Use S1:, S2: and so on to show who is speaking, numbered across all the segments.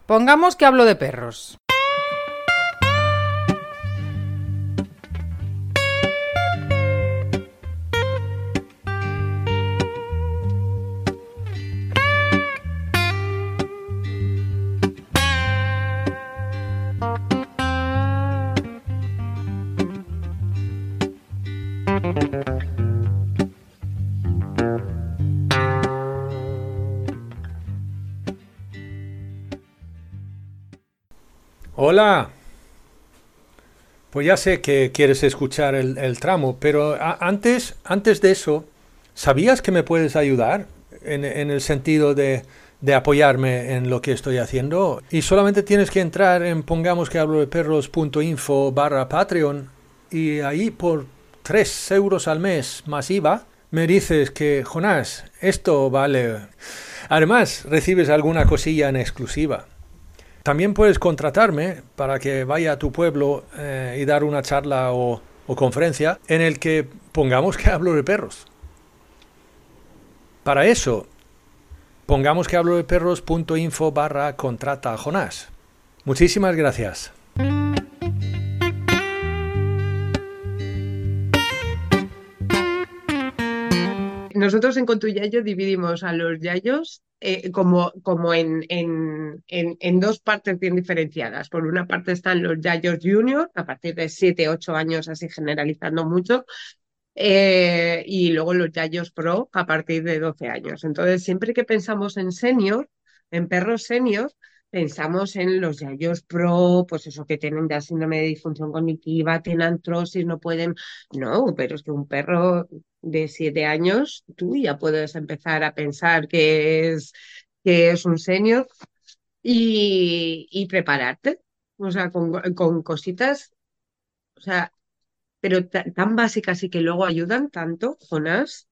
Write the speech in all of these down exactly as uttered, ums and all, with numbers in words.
S1: Pongamos que hablo de perros.
S2: Hola, pues ya sé que quieres escuchar el, el tramo, pero a- antes, antes de eso, ¿sabías que me puedes ayudar en, en el sentido de, de apoyarme en lo que estoy haciendo? Y solamente tienes que entrar en pongamos que hablo de perros.info barra Patreon y ahí por tres euros al mes más IVA me dices que, Jonás, esto vale. Además, recibes alguna cosilla en exclusiva. También puedes contratarme para que vaya a tu pueblo eh, y dar una charla o, o conferencia en el que pongamos que hablo de perros. Para eso, pongamos que hablo de perros.info barra contrata a Jonás. Muchísimas gracias.
S3: Nosotros en Contuyayo dividimos a los yayos eh, como, como en, en, en, en dos partes bien diferenciadas. Por una parte están los yayos junior, a partir de siete ocho años, así generalizando mucho, eh, y luego los yayos pro a partir de doce años. Entonces, siempre que pensamos en senior, en perros senior, pensamos en los yayos pro, pues eso que tienen ya síndrome de disfunción cognitiva, tienen artrosis, no pueden. No, pero es que un perro de siete años, tú ya puedes empezar a pensar que es, que es un senior y, y prepararte. O sea, con, con cositas, o sea, pero ta- tan básicas y que luego ayudan tanto, Jonás.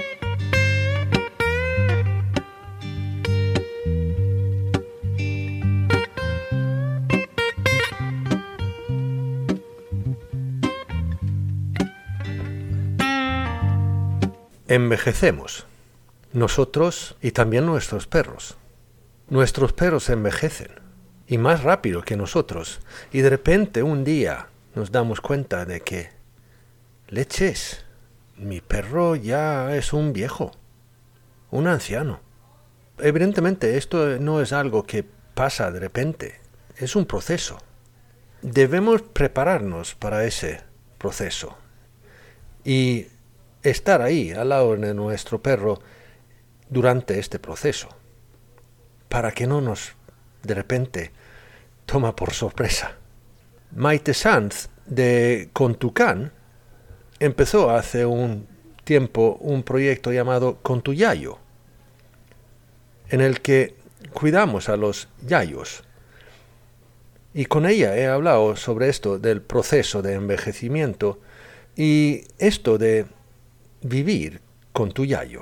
S2: Envejecemos. Nosotros y también nuestros perros. Nuestros perros envejecen. Y más rápido que nosotros. Y de repente un día nos damos cuenta de que, leches, mi perro ya es un viejo, un anciano. Evidentemente esto no es algo que pasa de repente, es un proceso. Debemos prepararnos para ese proceso y estar ahí al lado de nuestro perro durante este proceso, para que no nos de repente toma por sorpresa. Maite Sanz de Contucán empezó hace un tiempo un proyecto llamado Contuyayo, en el que cuidamos a los yayos. Y con ella he hablado sobre esto del proceso de envejecimiento y esto de vivir con tu yayo.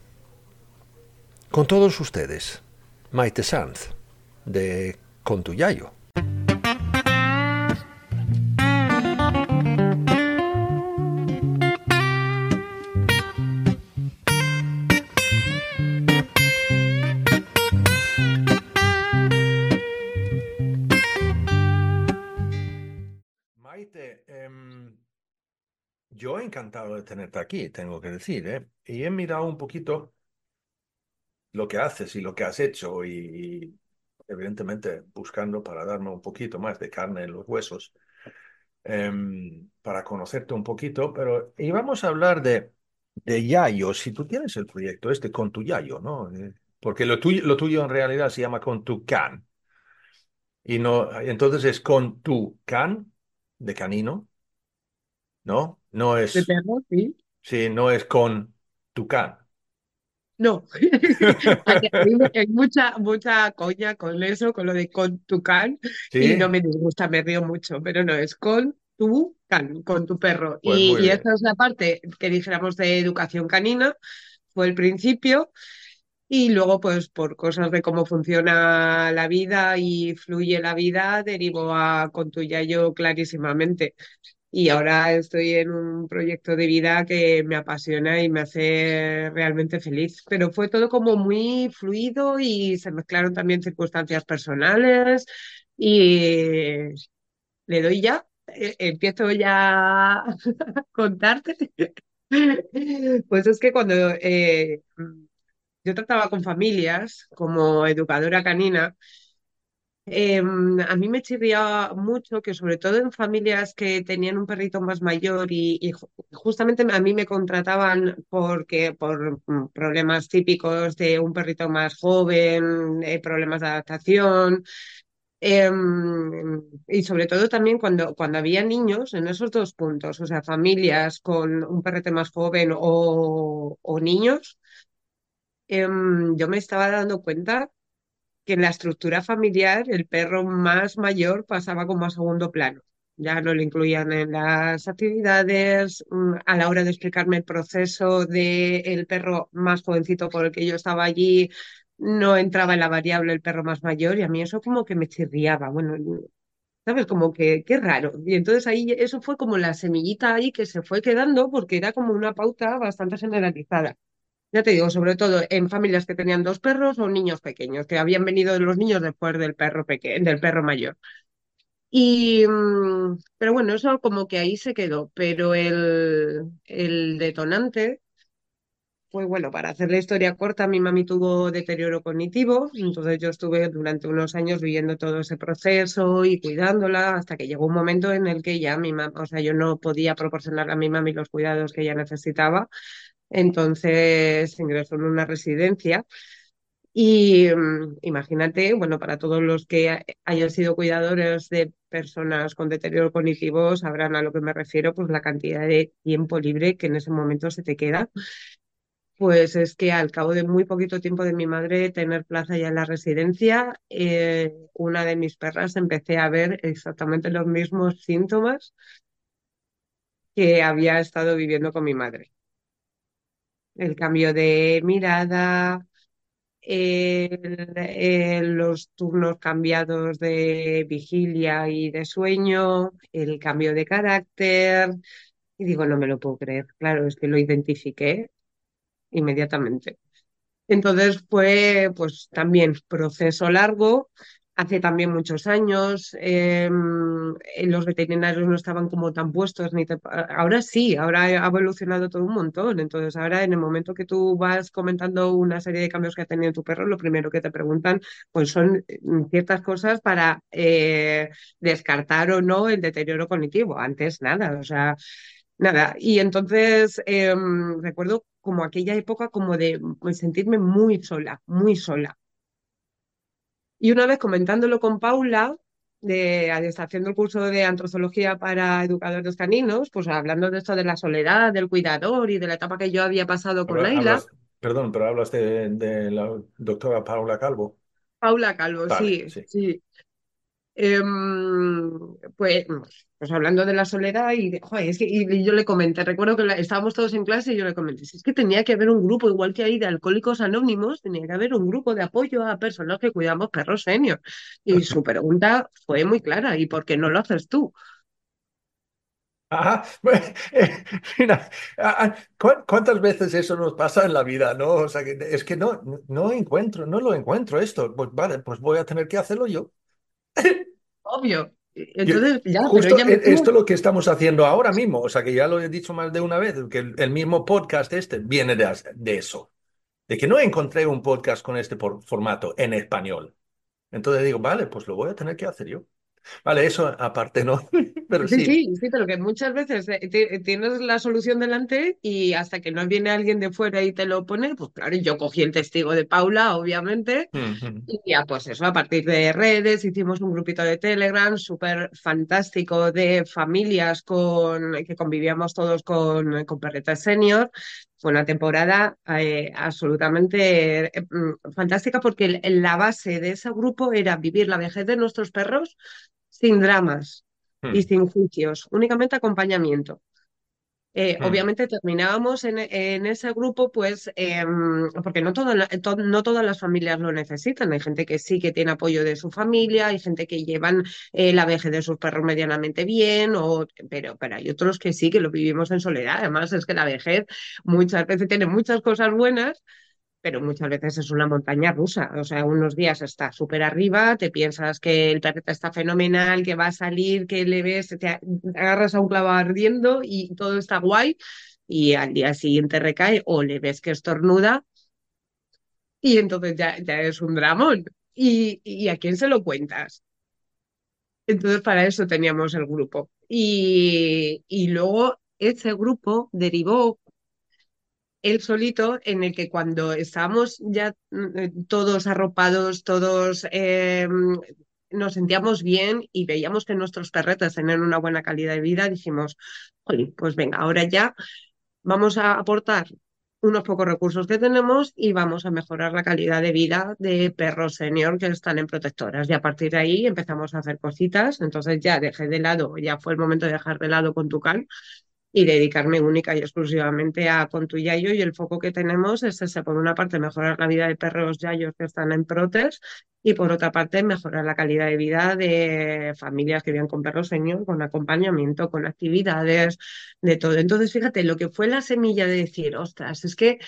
S2: Con todos ustedes, Maite Sanz, de Con tu yayo. Maite, em, yo encantado de tenerte aquí, tengo que decir, ¿eh? Y he mirado un poquito lo que haces y lo que has hecho y, y evidentemente buscando para darme un poquito más de carne en los huesos, em, para conocerte un poquito, pero íbamos a hablar de, de Yayo, si tú tienes el proyecto este con tu Yayo, ¿no? Eh, Porque lo tuyo, lo tuyo en realidad se llama con tu can, y no, entonces es con tu can, de canino, ¿no? No
S3: De
S2: es,
S3: perro, sí.
S2: sí, no es con tu can.
S3: No, Aquí hay mu- hay mucha, mucha coña con eso, con lo de con tu can, y no
S2: Sí,
S3: me disgusta, me río mucho, pero no, es con tu can, con tu perro.
S2: pues
S3: Y,
S2: muy
S3: y
S2: bien.
S3: esta es la parte que dijéramos de educación canina, fue el principio, y luego pues por cosas de cómo funciona la vida y fluye la vida, derivo a con tu yayo clarísimamente. Y ahora estoy en un proyecto de vida que me apasiona y me hace realmente feliz. Pero fue todo como muy fluido y se mezclaron también circunstancias personales y le doy ya, eh, empiezo ya a contarte. Pues es que cuando eh, yo trataba con familias como educadora canina, eh, a mí me chirriaba mucho que sobre todo en familias que tenían un perrito más mayor y, y ju- justamente a mí me contrataban porque por mm, problemas típicos de un perrito más joven, eh, problemas de adaptación, eh, y sobre todo también cuando, cuando había niños en esos dos puntos, o sea, familias con un perrete más joven o, o niños, eh, yo me estaba dando cuenta que en la estructura familiar el perro más mayor pasaba como a segundo plano. Ya no lo incluían en las actividades, mm, a la hora de explicarme el proceso del perro más jovencito por el que yo estaba allí, no entraba en la variable el perro más mayor y a mí eso como que me chirriaba. Bueno, ¿sabes? Como que qué raro. Y entonces ahí eso fue como la semillita ahí que se fue quedando porque era como una pauta bastante generalizada. Ya te digo, sobre todo en familias que tenían dos perros o niños pequeños, que habían venido los niños después del perro pequeño, del perro mayor. Y, mm, pero bueno, eso como que ahí se quedó. Pero el, el detonante fue, bueno, para hacer la historia corta, mi mami tuvo deterioro cognitivo, entonces yo estuve durante unos años viviendo todo ese proceso y cuidándola hasta que llegó un momento en el que ya mi mamá, o sea, yo no podía proporcionar a mi mami los cuidados que ella necesitaba, entonces ingresó en una residencia y mm, imagínate, bueno, para todos los que ha- hayan sido cuidadores de personas con deterioro cognitivo sabrán a lo que me refiero, pues la cantidad de tiempo libre que en ese momento se te queda. Pues es que al cabo de muy poquito tiempo de mi madre tener plaza ya en la residencia, eh, una de mis perras empecé a ver exactamente los mismos síntomas que había estado viviendo con mi madre. El cambio de mirada, el- el- los turnos cambiados de vigilia y de sueño, el cambio de carácter. Y digo, no me lo puedo creer. Claro, es que lo identifiqué inmediatamente. Entonces fue pues también proceso largo. Hace también muchos años eh, los veterinarios no estaban como tan puestos ni te- ahora sí, ahora ha evolucionado todo un montón. Entonces ahora en el momento que tú vas comentando una serie de cambios que ha tenido tu perro, lo primero que te preguntan pues son mm, ciertas cosas para eh, descartar o no el deterioro cognitivo. Antes nada, o sea, nada, y entonces em, recuerdo como aquella época como de pues, sentirme muy sola, muy sola. Y una vez comentándolo con Paula, de, haciendo el curso de antrozoología para educadores caninos, pues hablando de esto de la soledad, del cuidador y de la etapa que yo había pasado con
S2: Habla-
S3: Naila,
S2: Hablas, perdón, pero hablas de, de la doctora Paula Calvo.
S3: Paula Calvo,
S2: Vale,
S3: sí,
S2: sí.
S3: sí. Em, pues, pues hablando de la soledad y, de- joder, es que y yo le comenté, recuerdo que la- estábamos todos en clase y yo le comenté, si es que tenía que haber un grupo, igual que hay de Alcohólicos Anónimos, tenía que haber un grupo de apoyo a personas que cuidamos perros senior. Y su pregunta fue muy clara, ¿y por qué no lo haces tú?
S2: Ajá. Bueno, eh, mira, ah, ah, ¿cuán- ¿cuántas veces eso nos pasa en la vida, no? O sea, que es que no, no encuentro, no lo encuentro esto. Pues vale, pues voy a tener que hacerlo yo.
S3: Obvio.
S2: Yo-
S3: Entonces, ya, pero
S2: Justo
S3: ella me
S2: e- esto
S3: tuvo.
S2: es lo que estamos haciendo ahora mismo. O sea, que ya lo he dicho más de una vez, que el, el mismo podcast este viene de, as- de eso. De que no encontré un podcast con este por- formato en español. Entonces digo, vale, pues lo voy a tener que hacer yo. Vale, eso aparte no, pero
S3: Sí,
S2: sí.
S3: sí, sí, pero que muchas veces eh, ti- tienes la solución delante y hasta que no viene alguien de fuera y te lo pone, pues claro, yo cogí el testigo de Paula, obviamente,
S2: Ujú.
S3: y ya pues eso, a partir de redes hicimos un grupito de Telegram súper fantástico de familias con que convivíamos todos con, con perretas senior. Fue una temporada eh, absolutamente eh, mm, fantástica porque el- la base de ese grupo era vivir la vejez de nuestros perros sin dramas y
S2: Mm.
S3: sin juicios, únicamente acompañamiento. Eh,
S2: Mm.
S3: obviamente terminábamos en, en ese grupo, pues, em, porque no, toda la- to- no todas las familias lo necesitan. Hay gente que sí que tiene apoyo de su familia, hay gente que llevan eh, la vejez de sus perros medianamente bien, o, pero, pero hay otros que sí, que lo vivimos en soledad. Además, es que la vejez muchas veces tiene muchas cosas buenas, pero muchas veces es una montaña rusa. O sea, unos días está súper arriba, te piensas que el perrito está fenomenal, que va a salir, que le ves, te a- te agarras a un clavo ardiendo y todo está guay, y al día siguiente recae o le ves que estornuda y entonces ya, ya es un dramón. ¿Y, y a quién se lo cuentas? Entonces, para eso teníamos el grupo. Y, y luego ese grupo derivó él solito, en el que cuando estábamos ya mm, eh, todos arropados, todos eh, nos sentíamos bien y veíamos que nuestros perretes tenían una buena calidad de vida, dijimos, "Jolín, pues venga, ahora ya vamos a aportar unos pocos recursos que tenemos y vamos a mejorar la calidad de vida de perros senior que están en protectoras". Y a partir de ahí empezamos a hacer cositas. Entonces ya dejé de lado, ya fue el momento de dejar de lado con Tucán y dedicarme única y exclusivamente a Contuyayo, y el foco que tenemos es ese: por una parte mejorar la vida de perros yayos que están en protes, y por otra parte mejorar la calidad de vida de familias que viven con perros senior, con acompañamiento, con actividades, de todo. Entonces, fíjate, lo que fue la semilla de decir, ostras, es que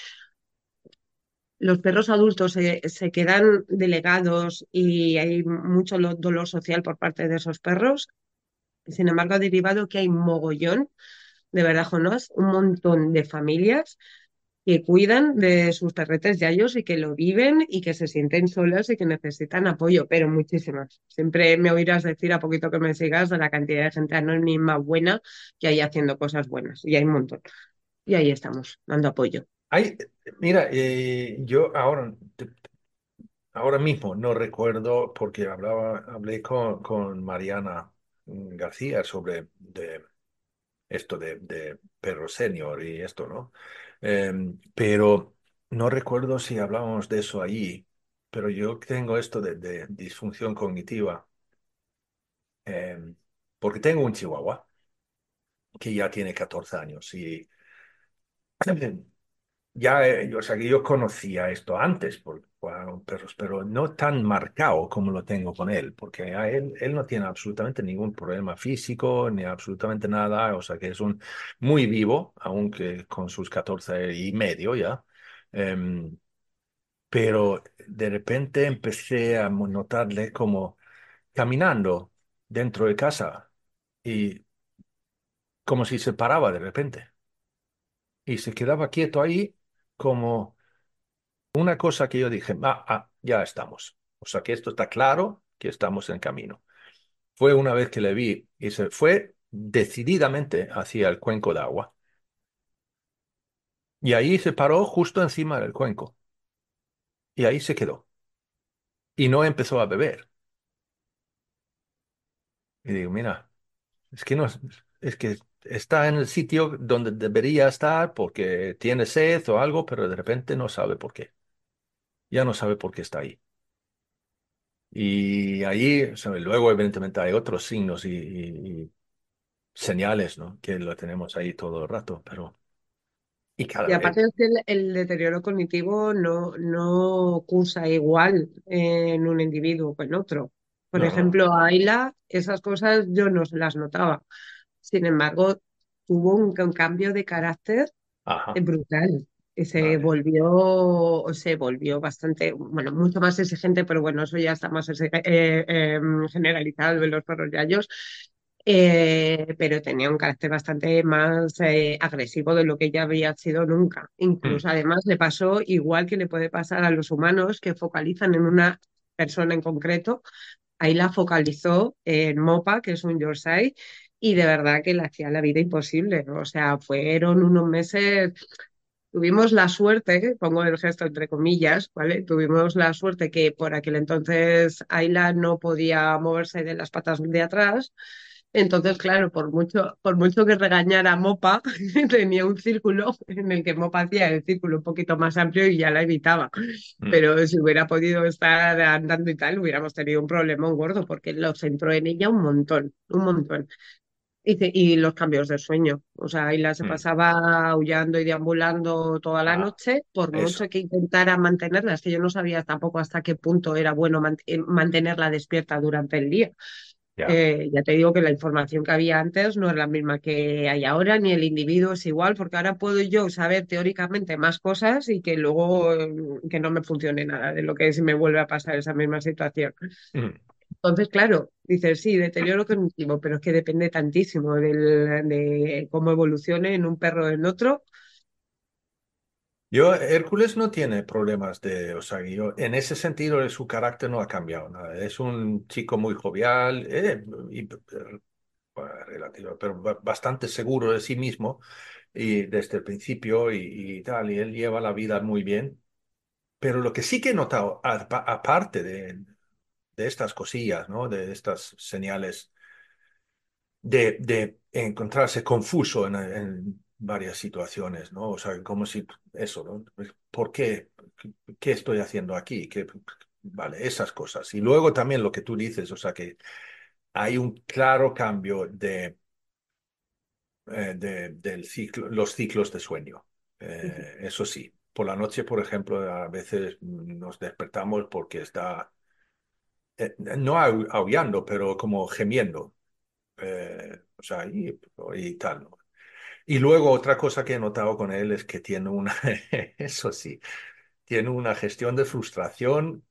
S3: los perros adultos se, se quedan delegados y hay mucho lo- dolor social por parte de esos perros. Sin embargo, ha derivado que hay mogollón, de verdad, Jonás, un montón de familias que cuidan de sus perretes yayos y que lo viven y que se sienten solas y que necesitan apoyo, pero muchísimas. Siempre me oirás decir, a poquito que me sigas, de la cantidad de gente anónima buena que hay haciendo cosas buenas. Y hay un montón. Y ahí estamos, dando apoyo.
S2: Ay, mira, eh, yo ahora, ahora mismo no recuerdo porque hablaba, hablé con, con Mariana mm, García sobre de esto de, de perro senior y esto, ¿no? Em, pero no recuerdo si hablábamos de eso allí, pero yo tengo esto de, de disfunción cognitiva, em, porque tengo un chihuahua que ya tiene catorce años y ya, eh, o sea, que yo conocía esto antes por, por perros, pero no tan marcado como lo tengo con él, porque a él, él no tiene absolutamente ningún problema físico ni absolutamente nada, o sea, que es un muy vivo, aunque con sus catorce y medio ya. Em, pero de repente empecé a notarle como caminando dentro de casa y como si se paraba de repente y se quedaba quieto ahí como una cosa que yo dije, ah, ah, ya estamos. O sea que esto está claro, que estamos en camino. Fue una vez que le vi y se fue decididamente hacia el cuenco de agua. Y ahí se paró justo encima del cuenco. Y ahí se quedó. Y no empezó a beber. Y digo, mira, es que no, es es que está en el sitio donde debería estar porque tiene sed o algo, pero de repente no sabe por qué. Ya no sabe por qué está ahí. Y ahí, o sea, luego evidentemente hay otros signos y, y- señales, ¿no? Que lo tenemos ahí todo el rato, pero... Y
S3: Y
S2: cada vez...
S3: aparte es que el, el deterioro cognitivo no, no cursa igual en un individuo que en otro. Por
S2: No, no.
S3: ejemplo, a Ayla esas cosas yo no se las notaba. Sin embargo, tuvo un, un cambio de carácter
S2: Ajá.
S3: brutal. Y se
S2: Vale.
S3: volvió, se volvió bastante, bueno, mucho más exigente, pero bueno, eso ya está más eh, eh, generalizado en los perros yayos. Eh, pero tenía un carácter bastante más eh, agresivo de lo que ya había sido nunca.
S2: Mm,
S3: Incluso además le pasó igual que le puede pasar a los humanos que focalizan en una persona en concreto. Ahí la focalizó en Mopa, que es un Yorkshire, y de verdad que le hacía la vida imposible. O sea, fueron unos meses. Tuvimos la suerte, pongo el gesto entre comillas, ¿vale? Tuvimos la suerte que por aquel entonces Ayla no podía moverse de las patas de atrás. Entonces, claro, por mucho, por mucho que regañara a Mopa, tenía un círculo en el que Mopa hacía el círculo un poquito más amplio y ya la evitaba.
S2: mm.
S3: Pero si hubiera podido estar andando y tal, hubiéramos tenido un problema gordo porque lo centró en ella un montón, un montón. Y, ce- y los cambios de sueño. O sea, Ayla se
S2: Mm.
S3: pasaba aullando y deambulando toda la
S2: Ah,
S3: noche, por mucho
S2: eso.
S3: que intentara mantenerla. Es que yo no sabía tampoco hasta qué punto era bueno mant- eh, mantenerla despierta durante el día.
S2: Ya.
S3: Eh, ya te digo que la información que había antes no es la misma que hay ahora, ni el individuo es igual, porque ahora puedo yo saber teóricamente más cosas y que luego eh, que no me funcione nada de lo que si me vuelve a pasar esa misma situación.
S2: Mm.
S3: Entonces, claro, dices, sí, deterioro cognitivo, pero es que depende tantísimo del, de cómo evolucione en un perro o en otro.
S2: Yo, Hércules no tiene problemas de, o sea, yo, en ese sentido su carácter no ha cambiado nada. Es un chico muy jovial, eh, y, eh, bueno, relativo, pero ba- bastante seguro de sí mismo y desde el principio y, y tal, y él lleva la vida muy bien. Pero lo que sí que he notado, apa- aparte de, de estas cosillas, ¿no? De estas señales de, de encontrarse confuso en, en varias situaciones, ¿no? O sea, como si eso, ¿no? ¿Por qué? ¿Qué estoy haciendo aquí? ¿Qué, vale, esas cosas. Y luego también lo que tú dices, o sea, que hay un claro cambio de, eh, de, del ciclo, los ciclos de sueño. Eh, eso sí, por la noche, por ejemplo, a veces nos despertamos porque está, eh, no au- aullando, pero como gemiendo. Eh, o sea, y, y tal, ¿no? Y luego otra cosa que he notado con él es que tiene una, eso sí, tiene una gestión de frustración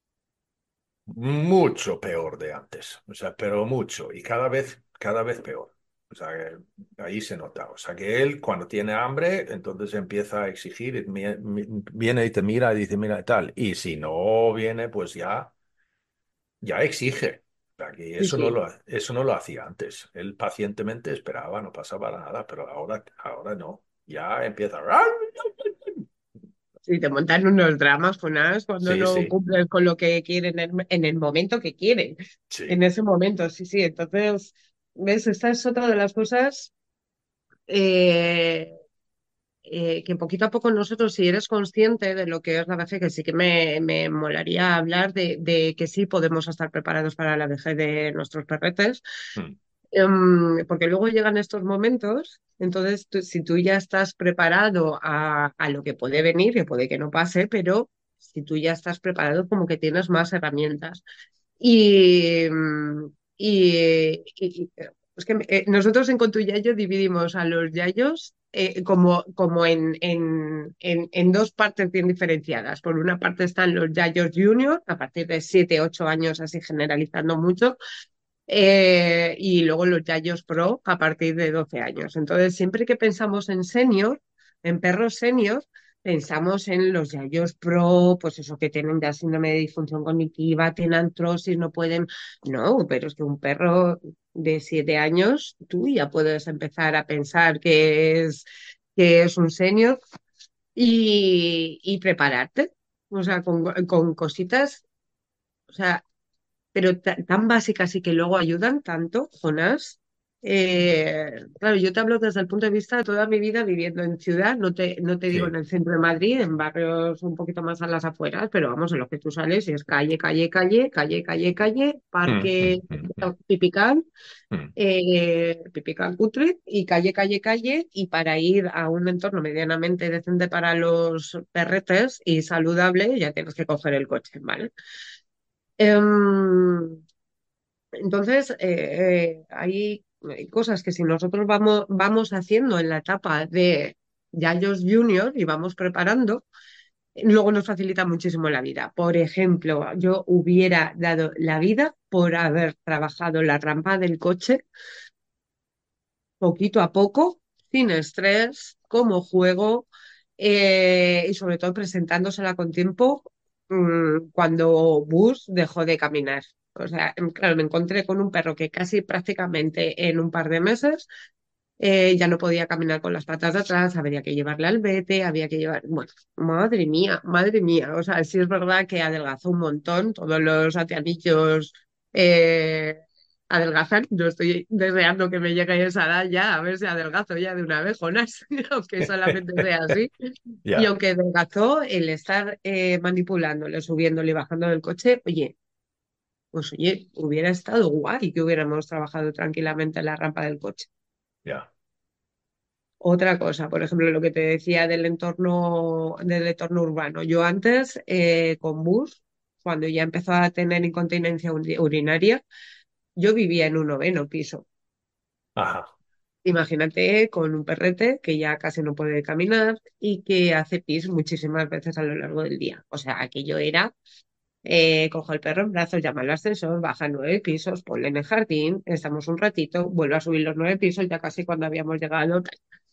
S2: mucho peor de antes, o sea, pero mucho, y cada vez, cada vez peor. O sea, que ahí se nota. O sea, que él cuando tiene hambre, entonces empieza a exigir, y mi- mi- viene y te mira y dice, mira, tal. Y si no viene, pues ya, ya exige. O sea, que
S3: Sí,
S2: eso no
S3: sí.
S2: lo, eso no lo hacía antes. Él pacientemente esperaba, no pasaba nada, pero ahora, ahora no. Ya empieza.
S3: Sí, te montan unos dramas, Jonás, cuando
S2: Sí,
S3: no
S2: sí,
S3: cumplen con lo que quieren en, en el momento que quieren. En
S2: sí.
S3: ese momento, sí, sí. Entonces, ¿ves? Esta es otra de las cosas eh, eh, que poquito a poco nosotros, si eres consciente de lo que es la vejez, que sí que me, me molaría hablar de, de que sí podemos estar preparados para la vejez de nuestros perretes.
S2: Mm.
S3: Em, porque luego llegan estos momentos, entonces tú- si tú ya estás preparado a, a lo que puede venir, que puede que no pase, pero si tú ya estás preparado, como que tienes más herramientas. Y, mm, y, y- y- es que eh, nosotros en Contuyayo dividimos a los yayos eh, como, como en, en, en, en dos partes bien diferenciadas. Por una parte están los yayos junior, a partir de siete ocho años, así generalizando mucho, eh, y luego los Yayos Pro a partir de doce años. Entonces, siempre que pensamos en senior, en perros senior, pensamos en los Yayos Pro, pues eso que tienen ya síndrome de disfunción cognitiva, tienen artrosis, no pueden. No, pero es que un perro de siete años, tú ya puedes empezar a pensar que es, que es un senior y, y prepararte. O sea, con, con cositas. O sea, pero ta- tan básicas y que luego ayudan tanto, Jonás. Eh, claro, yo te hablo desde el punto de vista de toda mi vida viviendo en ciudad, no te, no te digo en
S2: Sí.
S3: el centro de Madrid, en barrios un poquito más a las afueras, pero vamos, en los que tú sales y es calle, calle, calle, calle, calle, calle,
S2: Mm,
S3: parque
S2: mm, mm, mm,
S3: Pipicán,
S2: mm.
S3: eh, Pipicán Cutre y calle, calle, calle, y para ir a un entorno medianamente decente para los perretes y saludable, ya tienes que coger el coche, ¿vale? Em, entonces, eh, eh, hay, hay cosas que si nosotros vamos, vamos haciendo en la etapa de Yayos Junior y vamos preparando, luego nos facilita muchísimo la vida. Por ejemplo, yo hubiera dado la vida por haber trabajado la rampa del coche poquito a poco, sin estrés, como juego, eh, y sobre todo presentándosela con tiempo, mm, cuando Bus dejó de caminar. O sea, em, claro, me encontré con un perro que casi prácticamente en un par de meses eh, ya no podía caminar con las patas de atrás, había que llevarle al vete, había que llevar, bueno, madre mía, madre mía. O sea, sí es verdad que adelgazó un montón, todos los atianillos eh, adelgazan. Yo estoy deseando que me llegue esa edad ya, a ver si adelgazo ya de una vez, Jonás, aunque solamente sea así. Y
S2: Ya.
S3: aunque adelgazó, el estar eh, manipulándole, subiéndole y bajando del coche, oye, pues oye, hubiera estado guay que hubiéramos trabajado tranquilamente en la rampa del coche.
S2: Ya.
S3: Otra cosa, por ejemplo, lo que te decía del entorno, del entorno urbano. Yo antes, eh, con bus, cuando ya empezó a tener incontinencia uri- urinaria, yo vivía en un noveno piso.
S2: Ajá.
S3: Imagínate con un perrete que ya casi no puede caminar y que hace pis muchísimas veces a lo largo del día. O sea, aquello era, eh, cojo el perro en brazos, llama al ascensor, baja nueve pisos, ponle en el jardín, estamos un ratito, vuelve a subir los nueve pisos, ya casi cuando habíamos llegado.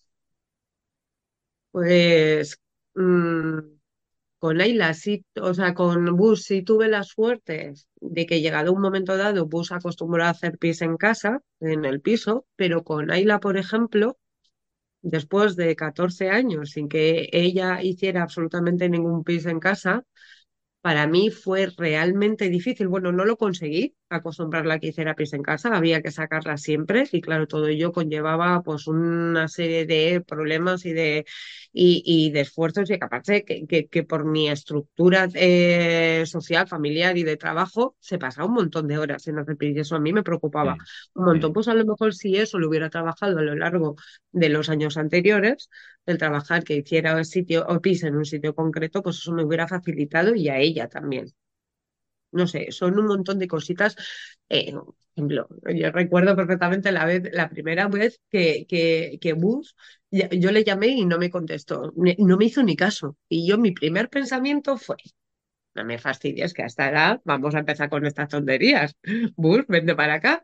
S3: Pues mm, con Ayla sí, o sea, con Bus sí tuve la suerte de que llegado un momento dado, Bus acostumbró a hacer pis en casa, en el piso, pero con Ayla, por ejemplo, después de catorce años sin que ella hiciera absolutamente ningún pis en casa, para mí fue realmente difícil. Bueno, no lo conseguí acostumbrarla a que hiciera pis en casa, había que sacarla siempre y claro, todo ello conllevaba pues una serie de problemas y de, y, y de esfuerzos y que aparte que, que, que por mi estructura eh, social, familiar y de trabajo se pasaba un montón de horas en hacer pis y eso a mí me preocupaba
S2: Mm,
S3: un montón.
S2: mm,
S3: Pues a lo mejor si eso lo hubiera trabajado a lo largo de los años anteriores, el trabajar que hiciera el sitio o pis en un sitio concreto, pues eso me hubiera facilitado y a ella también. No sé, son un montón de cositas. Eh, por ejemplo, yo recuerdo perfectamente la vez, la primera vez que, que, que Bus, ya- yo le llamé y no me contestó, ne- no me hizo ni caso. Y yo mi primer pensamiento fue, no me fastidies que hasta ahora vamos a empezar con estas tonterías. Bus, vente para acá.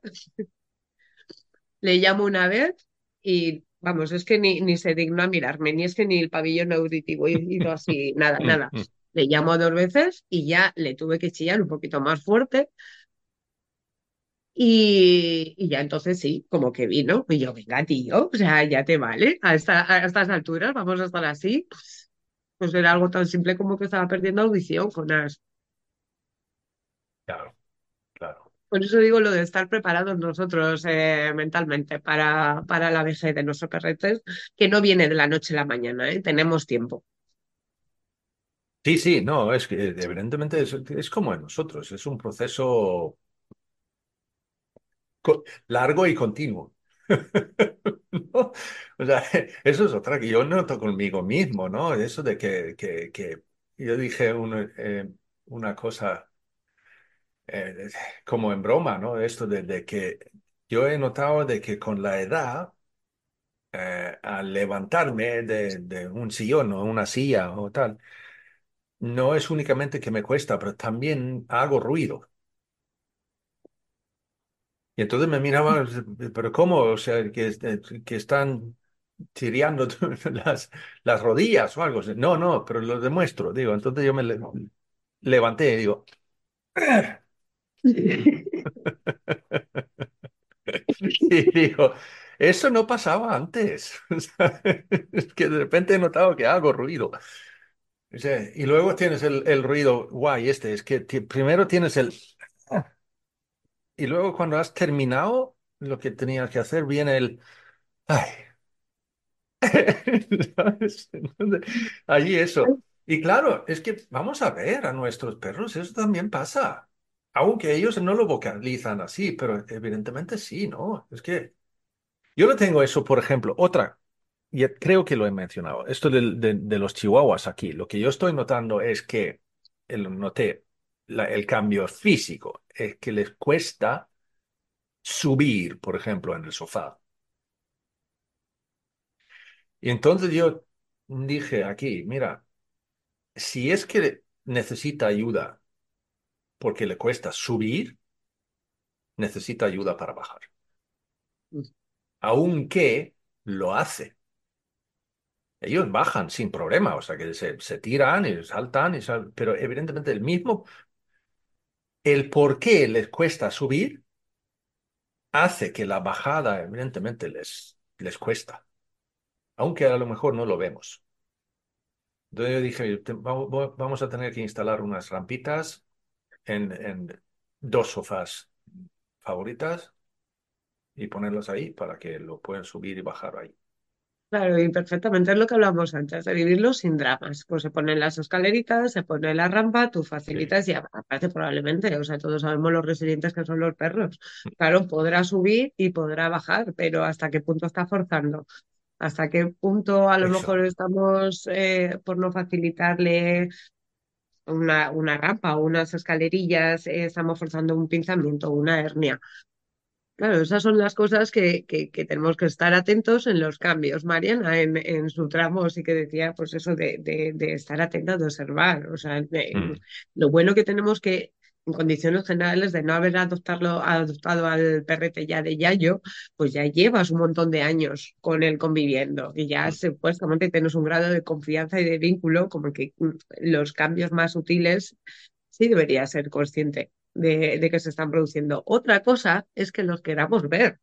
S3: Le llamo una vez y vamos, es que ni, ni se dignó a mirarme, ni es que ni el pabellón auditivo he ido así, nada,
S2: mm,
S3: nada.
S2: mm.
S3: Le llamo dos veces y ya le tuve que chillar un poquito más fuerte y, y ya entonces sí, como que vino. Y yo, venga, tío, o sea, ya te vale, a, esta- a estas alturas vamos a estar así. Pues, pues era algo tan simple como que estaba perdiendo audición con las...
S2: Claro, claro.
S3: Por eso digo lo de estar preparados nosotros eh, mentalmente para, para la vejez de nuestros perretes, que no viene de la noche a la mañana, ¿eh? Tenemos tiempo.
S2: Sí, sí, no, es que evidentemente es, es como en nosotros, es un proceso co- largo y continuo. ¿No? O sea, eso es otra que yo noto conmigo mismo, ¿no? Eso de que, que, que yo dije un- eh, una cosa eh, como en broma, ¿no? Esto de, de que yo he notado de que con la edad, eh, al levantarme de, de un sillón o una silla o tal, no es únicamente que me cuesta, pero también hago ruido. Y entonces me miraba, pero ¿cómo? O sea, que, este, que están tireando las, las rodillas o algo. No, no, pero lo demuestro, digo. Entonces yo me le- levanté y digo, y digo, eso no pasaba antes. O sea, es que de repente he notado que hago ruido. O sea, y luego tienes el, el ruido guay este, es que ti- primero tienes el... Y luego cuando has terminado lo que tenías que hacer, viene el... Ay. ¿Sabes? Entonces, allí eso. Y claro, es que vamos a ver a nuestros perros, eso también pasa. Aunque ellos no lo vocalizan así, pero evidentemente sí, ¿no? Es que yo no tengo eso, por ejemplo, otra, y creo que lo he mencionado, esto del- de, de los chihuahuas aquí. Lo que yo estoy notando es que, el, noté la- el cambio físico, es que les cuesta subir, por ejemplo, en el sofá. Y entonces yo dije aquí, mira, si es que necesita ayuda porque le cuesta subir, necesita ayuda para bajar. Aunque lo hace. Ellos bajan sin problema, o sea que se, se tiran y saltan, y sal- pero evidentemente el mismo, el por qué les cuesta subir, hace que la bajada evidentemente les, les cuesta, aunque a lo mejor no lo vemos. Entonces yo dije, "Te- vamos vamos a tener que instalar unas rampitas en, en dos sofás favoritas y ponerlas ahí para que lo puedan subir y bajar ahí.
S3: Claro, y perfectamente es lo que hablamos antes, de vivirlo sin dramas. Pues se ponen las escaleritas, se pone la rampa, tú
S2: Sí.
S3: facilitas y aparte probablemente, o sea, todos sabemos los resilientes que son los perros. Claro, podrá subir y podrá bajar, pero ¿hasta qué punto está forzando? ¿Hasta qué punto a lo
S2: Eso.
S3: mejor estamos, eh, por no facilitarle una, una rampa o unas escalerillas, eh, estamos forzando un pinzamiento o una hernia? Claro, esas son las cosas que, que, que tenemos que estar atentos en los cambios. Mariana, en, en su tramo sí que decía, pues eso de, de, de estar atenta, de observar. O sea, de-
S2: Mm.
S3: lo bueno que tenemos que, en condiciones generales, de no haber adoptarlo, adoptado al perrete ya de Yayo, pues ya llevas un montón de años con él conviviendo y ya
S2: Mm.
S3: supuestamente tienes un grado de confianza y de vínculo como que mm, los cambios más sutiles sí debería ser consciente de, de que se están produciendo. Otra cosa es que los queramos ver.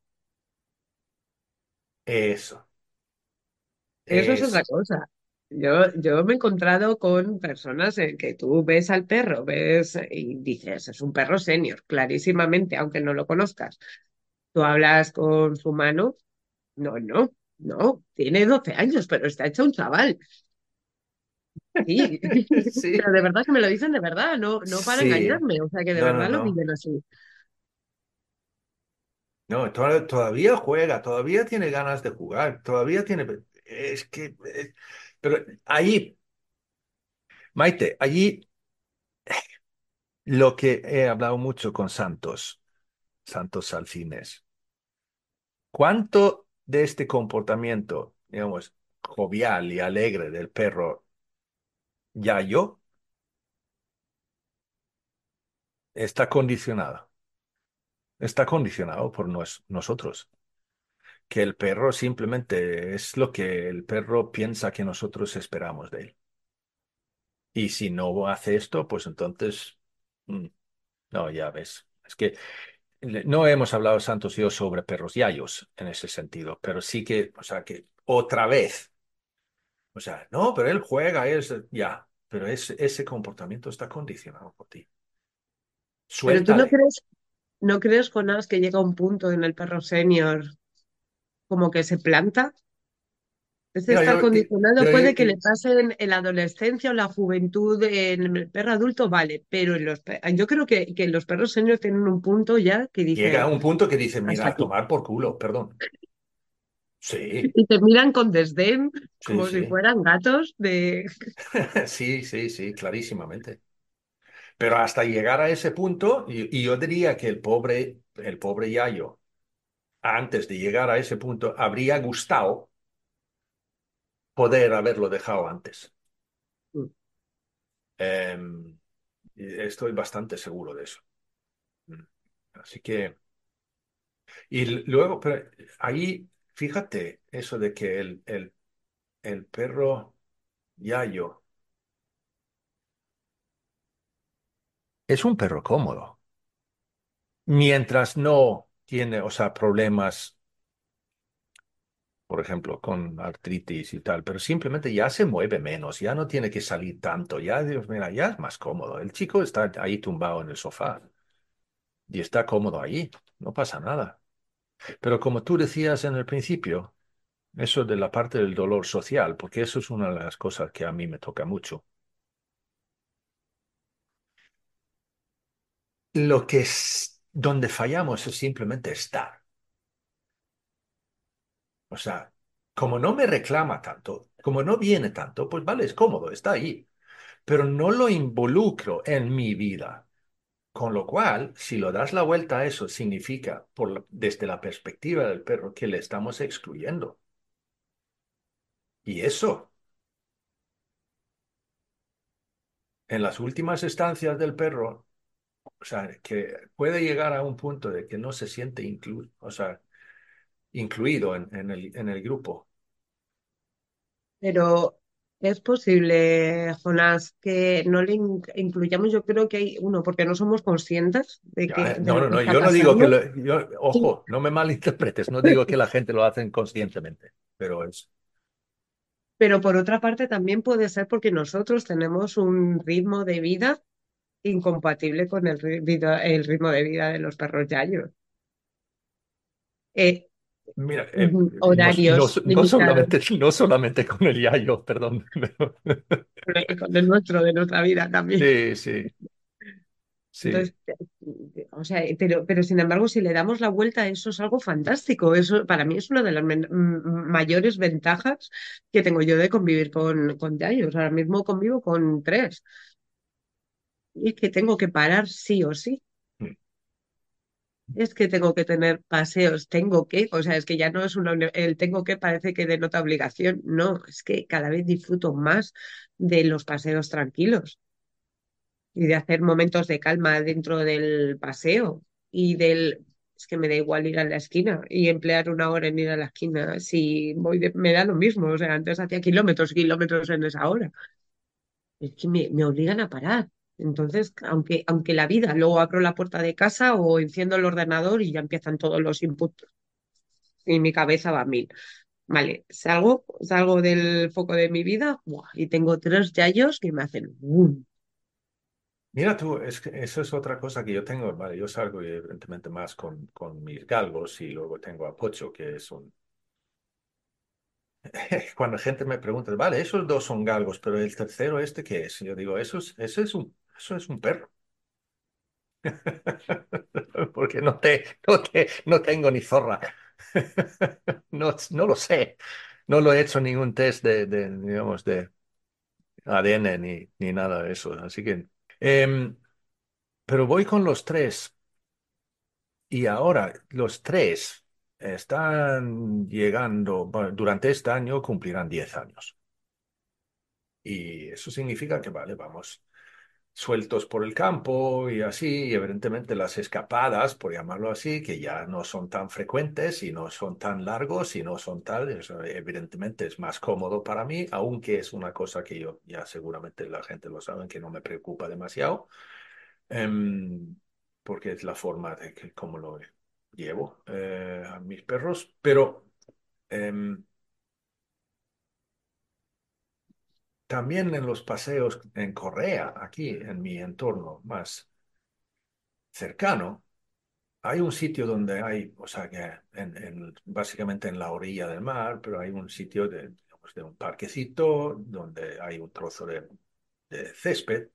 S2: Eso.
S3: Eso es otra
S2: Eso.
S3: cosa. Yo, yo me he encontrado con personas en que tú ves al perro, ves y dices, es un perro senior, clarísimamente, aunque no lo conozcas. Tú hablas con su mano, no, no, no, tiene doce años, pero está hecho un chaval. Sí, pero
S2: Sí.
S3: de verdad que me lo dicen de verdad, no, no para
S2: Sí.
S3: engañarme, o sea que de
S2: No, no,
S3: verdad lo
S2: no.
S3: viven así.
S2: No, to- todavía juega, todavía tiene ganas de jugar, todavía tiene... Es que... eh, Pero ahí, Maite, allí lo que he hablado mucho con Santos, Santos Salcines, ¿cuánto de este comportamiento, digamos, jovial y alegre del perro Yayo está condicionado? Está condicionado por nos- nosotros. Que el perro simplemente es lo que el perro piensa que nosotros esperamos de él. Y si no hace esto, pues entonces, mm, no, ya ves. Es que le- no hemos hablado Santos y yo sobre perros yayos en ese sentido, pero sí que, o sea, que otra vez, o sea, no, pero él juega, es, ya, pero ese, ese comportamiento está condicionado por ti.
S3: Pero tú no
S2: Suéltale.
S3: crees, no crees, Jonás, que llega un punto en el perro senior como que se planta. Este
S2: Mira,
S3: estar
S2: yo,
S3: condicionado
S2: yo-
S3: puede que le
S2: yo-
S3: pase en, en la adolescencia o la juventud, en el perro adulto, vale, pero en los, pe- yo creo que, que los perros seniors tienen un punto ya que
S2: llega a
S3: dicen
S2: un punto que dice,
S3: hasta
S2: mira, a
S3: aquí.
S2: tomar por culo, perdón. Sí,
S3: Y te miran con desdén,
S2: sí,
S3: como si
S2: sí.
S3: fueran gatos de...
S2: Sí, sí, sí, clarísimamente. Pero hasta llegar a ese punto, y, y yo diría que el pobre, el pobre Yayo, antes de llegar a ese punto, habría gustado poder haberlo dejado antes. Em, y estoy bastante seguro de eso. Mm. Así que, y l- luego, pero ahí, fíjate, eso de que el, el, el perro Yayo es un perro cómodo, mientras no tiene, o sea, problemas, por ejemplo, con artritis y tal, pero simplemente ya se mueve menos, ya no tiene que salir tanto, ya, Dios, mira, ya es más cómodo. El chico está ahí tumbado en el sofá y está cómodo ahí, no pasa nada. Pero como tú decías en el principio, eso de la parte del dolor social, porque eso es una de las cosas que a mí me toca mucho. Lo que es, donde fallamos es simplemente estar. O sea, como no me reclama tanto, como no viene tanto, pues vale, es cómodo, está ahí, pero no lo involucro en mi vida. Con lo cual, si lo das la vuelta a eso, significa, por la- desde la perspectiva del perro, que le estamos excluyendo. Y eso, en las últimas estancias del perro, o sea, que puede llegar a un punto de que no se siente inclu- o sea, incluido en, en el, en el grupo.
S3: Pero es posible, Jonás, que no le in- incluyamos, yo creo que hay uno, porque no somos conscientes de
S2: Ya,
S3: que,
S2: eh,
S3: de
S2: no,
S3: lo
S2: no,
S3: que
S2: no,
S3: está
S2: yo no digo que
S3: pasando.
S2: lo, yo,
S3: Sí.
S2: ojo, no me malinterpretes, no digo que la gente lo hace conscientemente, pero es,
S3: Pero por otra parte también puede ser porque nosotros tenemos un ritmo de vida incompatible con el, ri- vida- el ritmo de vida de los perros yayos. Eh,
S2: Mira, eh,
S3: mm,
S2: y no, no,
S3: horarios
S2: no
S3: limitados,
S2: solamente, no solamente con el yayo, perdón.
S3: con el nuestro, de nuestra vida también.
S2: Sí, sí, sí.
S3: Entonces, eh, o sea, pero, pero sin embargo, si le damos la vuelta, eso es algo fantástico. Eso para mí es una de las men- m- mayores ventajas que tengo yo de convivir con, con Yayos. Ahora mismo convivo con tres. Y es que tengo que parar sí o sí.
S2: Mm.
S3: Es que tengo que tener paseos, tengo que, o sea, es que ya no es una, uni- el tengo que parece que denota obligación. No, es que cada vez disfruto más de los paseos tranquilos y de hacer momentos de calma dentro del paseo y del, es que me da igual ir a la esquina y emplear una hora en ir a la esquina si voy de- me da lo mismo, o sea, antes hacía kilómetros, kilómetros en esa hora, es que me, me obligan a parar. Entonces, aunque, aunque la vida, luego abro la puerta de casa o enciendo el ordenador y ya empiezan todos los inputs y mi cabeza va a mil. Vale, salgo, salgo del foco de mi vida, ¡buah! Y tengo tres yayos que me hacen ¡bum!
S2: Mira tú, es que eso es otra cosa que yo tengo. Vale, yo salgo evidentemente más con, con mis galgos y luego tengo a Pocho, que es un... Cuando gente me pregunta, vale, esos dos son galgos, pero el tercero, ¿este qué es? Yo digo, eso es, eso es un, eso es un perro. Porque no, te, no, te, no tengo ni zorra. No, no lo sé. No lo he hecho ningún test de, de, digamos, de A D N ni, ni nada de eso. Así que... em, pero voy con los tres. Y ahora los tres están llegando, bueno, durante este año cumplirán diez años. Y eso significa que, vale, vamos sueltos por el campo y así, y evidentemente las escapadas, por llamarlo así, que ya no son tan frecuentes y no son tan largos y no son tal, eso evidentemente es más cómodo para mí, aunque es una cosa que yo ya seguramente la gente lo sabe, que no me preocupa demasiado. Em, Porque es la forma de que, cómo lo llevo eh, a mis perros, pero em, también en los paseos en Correa, aquí en mi entorno más cercano, hay un sitio donde hay, o sea, que en, en- básicamente en la orilla del mar, pero hay un sitio de, digamos, de un parquecito donde hay un trozo de, de césped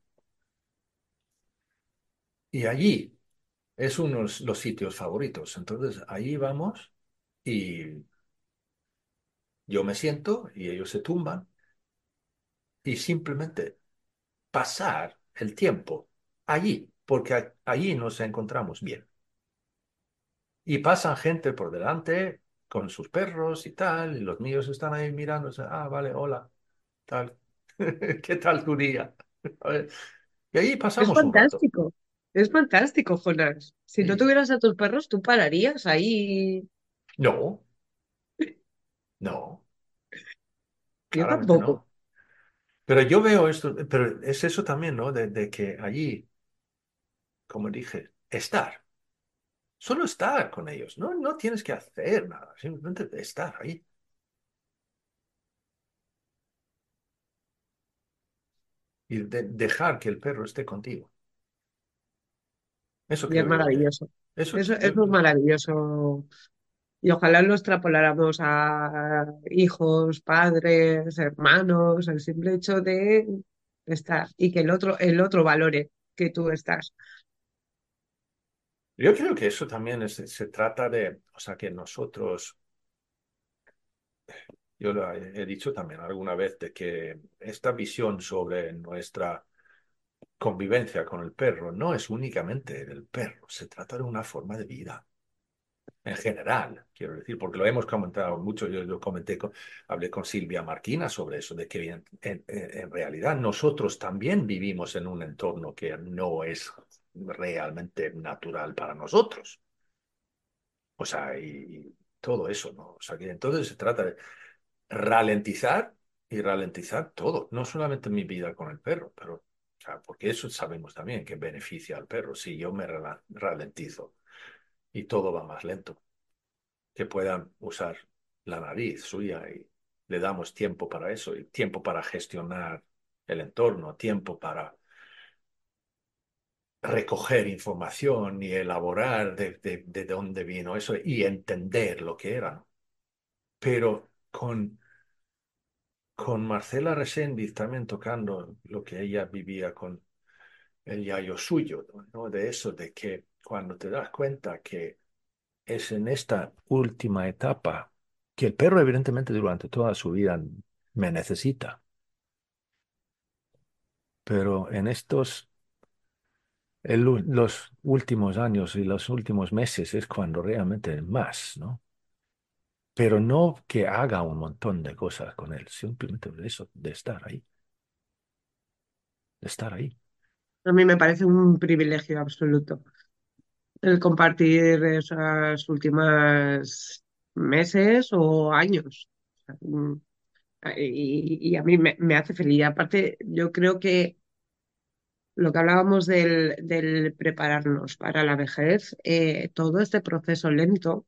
S2: y allí es uno de los sitios favoritos. Entonces, allí vamos y yo me siento y ellos se tumban y simplemente pasar el tiempo allí, porque a- allí nos encontramos bien. Y pasan gente por delante con sus perros y tal, y los míos están ahí mirándose, ah, vale, hola, tal, ¿qué tal tu día? A ver, y ahí
S3: Es
S2: pasamos un rato.
S3: fantástico, es fantástico, Jonás. Si no
S2: Sí.
S3: tuvieras a tus perros, tú pararías ahí.
S2: No, no,
S3: Yo
S2: claramente
S3: tampoco.
S2: no. Pero yo veo esto, pero es eso también, ¿no? De, de que allí, como dije, estar. Solo estar con ellos, no, no tienes que hacer nada, simplemente estar ahí y de- dejar que el perro esté contigo. Eso
S3: Y es
S2: creo yo que
S3: maravilloso.
S2: eso
S3: Eso,
S2: es- yo-
S3: eso es maravilloso. Y ojalá lo extrapoláramos a hijos, padres, hermanos, el simple hecho de estar y que el otro, el otro valore que tú estás.
S2: yo creo que eso también es- se trata de, o sea, que nosotros, yo lo he he dicho también alguna vez, de que esta visión sobre nuestra convivencia con el perro no es únicamente del perro, se trata de una forma de vida. En general, quiero decir, porque lo hemos comentado mucho, yo lo comenté, con- hablé con Silvia Marquina sobre eso, de que en, en- en realidad nosotros también vivimos en un entorno que no es realmente natural para nosotros. O sea, y, y todo eso, ¿no? O sea, que entonces se trata de ralentizar y ralentizar todo, no solamente mi vida con el perro, pero, o sea, porque eso sabemos también que beneficia al perro si yo me rala- ralentizo y todo va más lento, que puedan usar la nariz suya y le damos tiempo para eso y tiempo para gestionar el entorno, tiempo para recoger información y elaborar de, de, de dónde vino eso y entender lo que era, ¿no? pero con, con Marcela Resendiz también tocando lo que ella vivía con el yayo suyo, ¿no? De eso, de que cuando te das cuenta que es en esta última etapa que el perro evidentemente durante toda su vida me necesita, pero en estos, el u- los últimos años y los últimos meses es cuando realmente más, ¿no? Pero no que haga un montón de cosas con él, simplemente eso, de estar ahí, de estar ahí.
S3: A mí me parece un privilegio absoluto el compartir esos últimos meses o años. O sea, mm, Y, y a mí me, me hace feliz. Aparte, yo creo que lo que hablábamos del, del prepararnos para la vejez, eh, todo este proceso lento,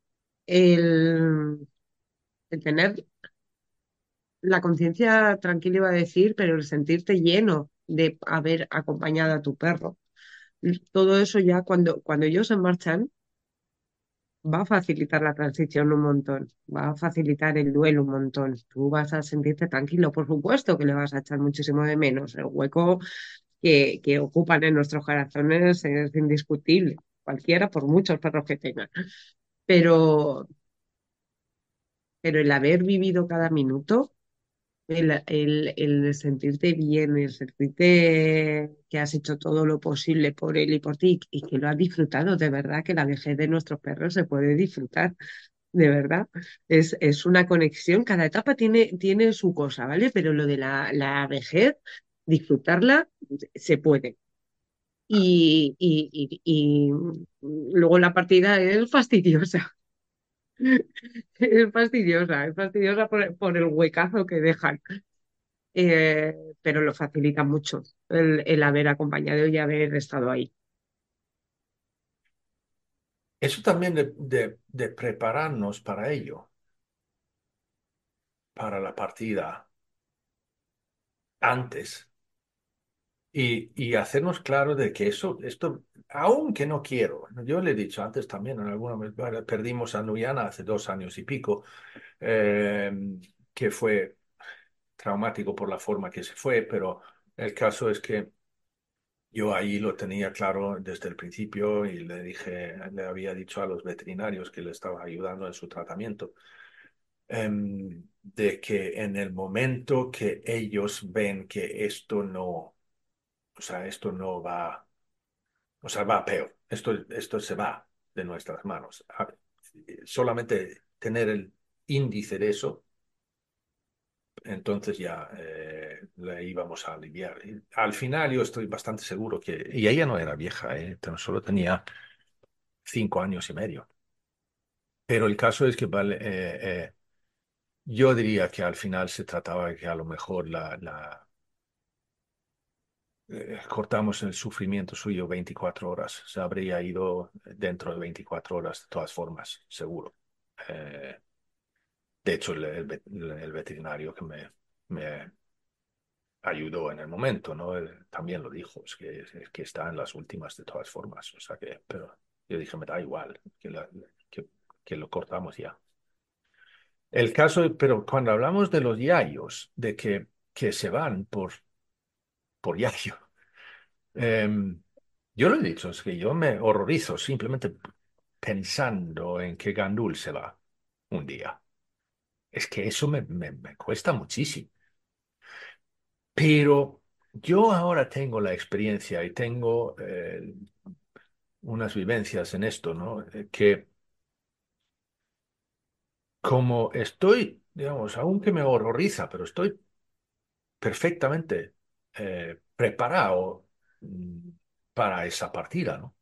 S3: el, el tener la conciencia tranquila, iba a decir, pero el sentirte lleno de haber acompañado a tu perro, todo eso ya cuando, cuando ellos se marchan, va a facilitar la transición un montón, va a facilitar el duelo un montón. Tú vas a sentirte tranquilo, por supuesto que le vas a echar muchísimo de menos. El hueco que, que ocupan en nuestros corazones es indiscutible, cualquiera, por muchos perros que tengan. Pero, pero el haber vivido cada minuto, el, el, el sentirte bien, el sentirte que has hecho todo lo posible por él y por ti y que lo has disfrutado, de verdad que la vejez de nuestros perros se puede disfrutar. De verdad, es, es una conexión, cada etapa tiene, tiene su cosa, ¿vale? Pero lo de la, la vejez, disfrutarla, se puede. Y, y, y, y luego la partida es fastidiosa, es fastidiosa, es fastidiosa por, por el huecazo que dejan. Eh, pero lo facilita mucho el, el haber acompañado y haber estado ahí.
S2: Eso también de, de, de prepararnos para ello, para la partida antes y, y hacernos claro de que eso, esto, aunque no quiero, yo le he dicho antes también, en alguna vez vale, perdimos a Nuyana hace dos años y pico, eh, que fue traumático por la forma que se fue, pero el caso es que yo ahí lo tenía claro desde el principio y le dije, le había dicho a los veterinarios que le estaba ayudando en su tratamiento, em, de que en el momento que ellos ven que esto no, o sea, esto no va, o sea, va peor, esto, esto se va de nuestras manos. A- Solamente tener el índice de eso, entonces ya eh, le íbamos a aliviar. Y al final yo estoy bastante seguro que, y ella no era vieja, eh, tan solo tenía cinco años y medio. Pero el caso es que vale, eh, eh, yo diría que al final se trataba de que a lo mejor la, la eh, cortamos el sufrimiento suyo veinticuatro horas. Se habría ido dentro de veinticuatro horas, de todas formas, seguro. Eh, de hecho, el, el ve- el veterinario que me, me ayudó en el momento, ¿no? Él también lo dijo, es que, es que está en las últimas de todas formas. O sea que, pero yo dije, me da igual, que, la- que, que lo cortamos ya. El caso, pero cuando hablamos de los yayos, de que, que se van por, por yayo, em, yo lo he dicho, es que yo me horrorizo simplemente pensando en que Gandul se va un día. Es que eso me, me, me cuesta muchísimo. Pero yo ahora tengo la experiencia y tengo eh, unas vivencias en esto, ¿no? Eh, Que como estoy, digamos, aunque me horroriza, pero estoy perfectamente eh, preparado mm, para esa partida, ¿no?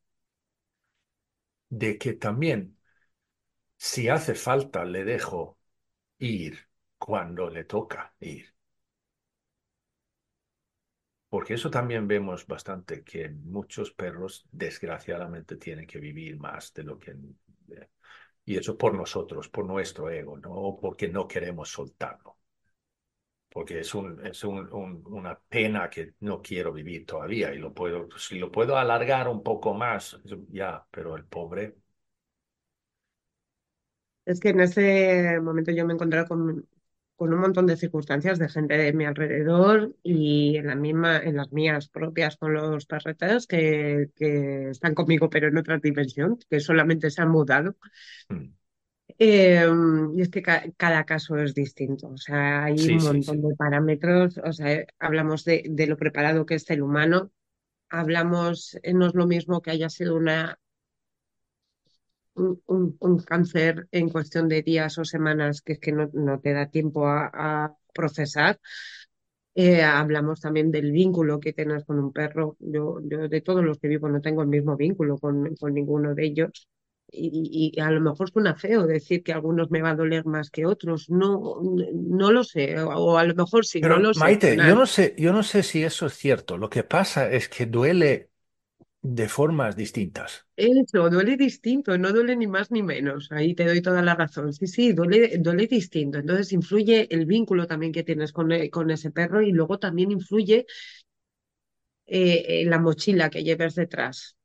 S2: De que también, si hace falta, le dejo ir cuando le toca ir. Porque eso también vemos bastante, que muchos perros, desgraciadamente, tienen que vivir más de lo que... eh, y eso por nosotros, por nuestro ego, ¿no? O porque no queremos soltarlo. Porque es, un, es un, un- una pena que no quiero vivir todavía y lo puedo, si lo puedo alargar un poco más, ya, pero el pobre,
S3: Es que en ese momento yo me encontré con, con un montón de circunstancias de gente de mi alrededor y en la misma, en las mías propias con los perretes que, que están conmigo pero en otra dimensión, que solamente se han mudado.
S2: Mm.
S3: Eh, y es que ca- cada caso es distinto, o sea, hay un
S2: Sí, sí,
S3: montón
S2: sí.
S3: de parámetros, o sea, hablamos de, de lo preparado que es el humano, hablamos, eh, no es lo mismo que haya sido una un, un- un cáncer en cuestión de días o semanas que es que no, no te da tiempo a, a procesar. Eh, hablamos también del vínculo que tienes con un perro. Yo, yo de todos los que vivo no tengo el mismo vínculo con, con ninguno de ellos. Y, y a lo mejor suena feo decir que a algunos me va a doler más que otros. No, no lo sé. O, o a lo mejor sí, no
S2: Pero
S3: lo sé. Al
S2: Maite, yo
S3: final.
S2: no sé, yo no sé si eso es cierto. Lo que pasa es que duele de formas distintas.
S3: Eso, duele distinto, no duele ni más ni menos. Ahí te doy toda la razón. Sí, sí, duele, duele distinto. Entonces influye el vínculo también que tienes con, e- con ese perro y luego también influye eh, eh, la mochila que lleves detrás.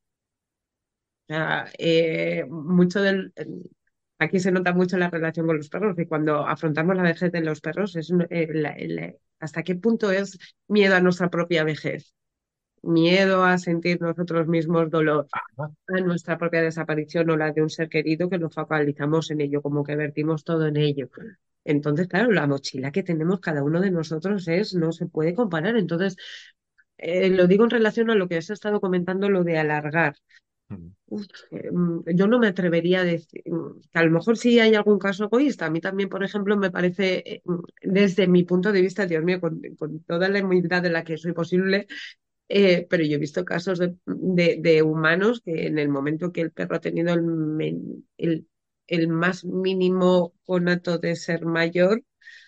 S3: O sea, eh, mucho del, aquí se nota mucho la relación con los perros y cuando afrontamos la vejez de los perros es un- eh, la- el- hasta qué punto es miedo a nuestra propia vejez, miedo a sentir nosotros mismos dolor
S2: Ah,
S3: a nuestra propia desaparición o la de un ser querido que nos focalizamos en ello, como que vertimos todo en ello. Entonces, claro, la mochila que tenemos cada uno de nosotros es, no se puede comparar. Entonces, eh, lo digo en relación a lo que has estado comentando, lo de alargar.
S2: mm.
S3: Uf, eh, mm, yo no me atrevería a decir, mm, que a lo mejor sí hay algún caso egoísta. A mí también, por ejemplo, me parece, eh, mm, desde mi punto de vista, Dios mío, con, con toda la humildad de la que soy posible, eh, pero yo he visto casos de, de- de humanos que en el momento que el perro ha tenido el, men- el, el más mínimo conato de ser mayor,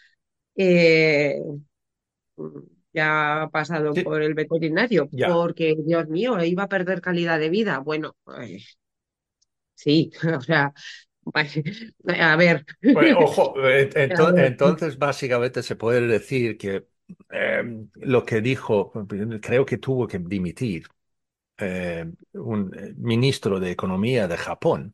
S3: eh, ya ha pasado
S2: Sí,
S3: por el veterinario,
S2: ya.
S3: porque, Dios mío, iba a perder calidad de vida. Bueno, pues, sí, o sea, a ver,
S2: Pues, ojo, eh,
S3: a
S2: ento-
S3: ver.
S2: entonces básicamente se puede decir que eh, lo que dijo, creo que tuvo que dimitir eh, un eh, ministro de Economía de Japón,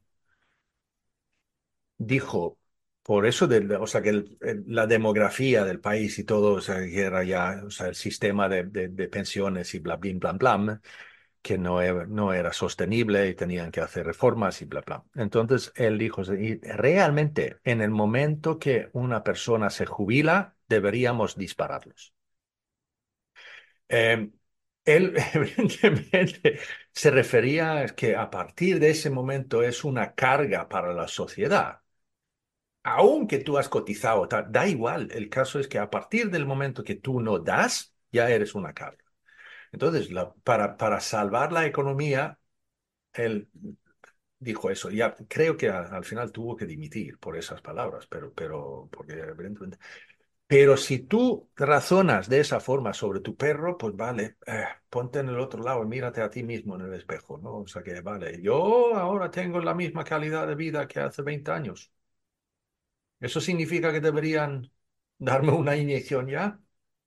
S2: dijo, por eso, de, o sea, que el- el- la demografía del país y todo, o sea, que era ya, o sea, el sistema de, de- de pensiones y bla, bla, bla, bla, que no era, no era sostenible y tenían que hacer reformas y bla, bla. Entonces él dijo, y realmente en el momento que una persona se jubila, deberíamos dispararlos. Eh, Él evidentemente se refería a que a partir de ese momento es una carga para la sociedad. Aunque tú has cotizado, ta- da igual. El caso es que a partir del momento que tú no das, ya eres una carga. Entonces, la- para, para salvar la economía, él dijo eso. Ya creo que a- al final tuvo que dimitir por esas palabras, pero, pero, porque evidentemente. Pero si tú razonas de esa forma sobre tu perro, pues vale, eh, ponte en el otro lado y mírate a ti mismo en el espejo, ¿no? O sea que vale, yo ahora tengo la misma calidad de vida que hace veinte años. ¿Eso significa que deberían darme una inyección ya?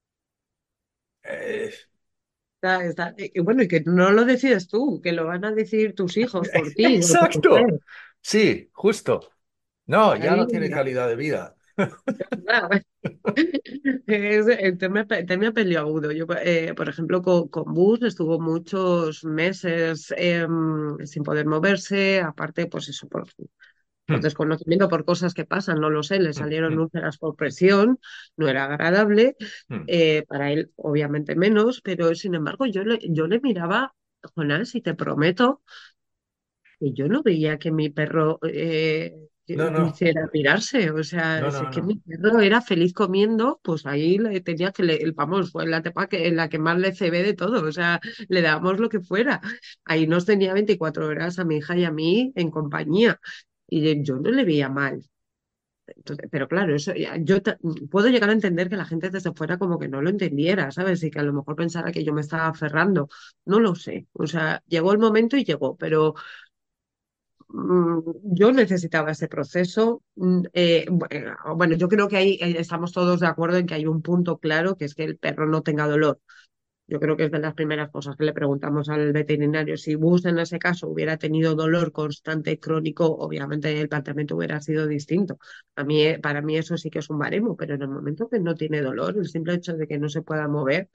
S2: Eh,
S3: Está- está- y bueno, y que no lo decides tú, que lo van a decidir tus hijos por ti o tu
S2: exacto.
S3: mujer.
S2: Sí, justo. No, ya
S3: Ahí,
S2: no tiene calidad de vida.
S3: nada, es el tema, pe- tema peliagudo. Yo, eh, por ejemplo, con, con Bus estuvo muchos meses em, sin poder moverse, aparte, pues eso, por, por
S2: Hmm,
S3: desconocimiento, por cosas que pasan, no lo sé, le
S2: hmm,
S3: salieron
S2: hmm,
S3: úlceras por presión, no era agradable,
S2: hmm.
S3: eh, para él obviamente menos, pero sin embargo yo le, yo le miraba, Jonás, y te prometo que yo no veía que mi perro eh, que-
S2: No, no,
S3: quisiera pirarse. O sea,
S2: no,
S3: si
S2: no,
S3: es que mi
S2: no.
S3: perro era feliz comiendo, pues ahí le tenía que, le, el, vamos, fue la tepa que, en la que más le cebé de todo. O sea, le dábamos lo que fuera. Ahí nos tenía veinticuatro horas a mi hija y a mí en compañía. Y yo no le veía mal. Entonces, pero claro, eso ya- yo ta- puedo llegar a entender que la gente desde fuera como que no lo entendiera, ¿sabes? Y que a lo mejor pensara que yo me estaba aferrando. No lo sé. O sea, llegó el momento y llegó, pero mm, yo necesitaba ese proceso. Mm, eh, bueno, bueno, yo creo que ahí eh, estamos todos de acuerdo en que hay un punto claro, que es que el perro no tenga dolor. Yo creo que es de las primeras cosas que le preguntamos al veterinario. Si Bus en ese caso hubiera tenido dolor constante, crónico, obviamente el planteamiento hubiera sido distinto. A mí, eh, para mí eso sí que es un baremo, pero en el momento que no tiene dolor, el simple hecho de que no se pueda mover,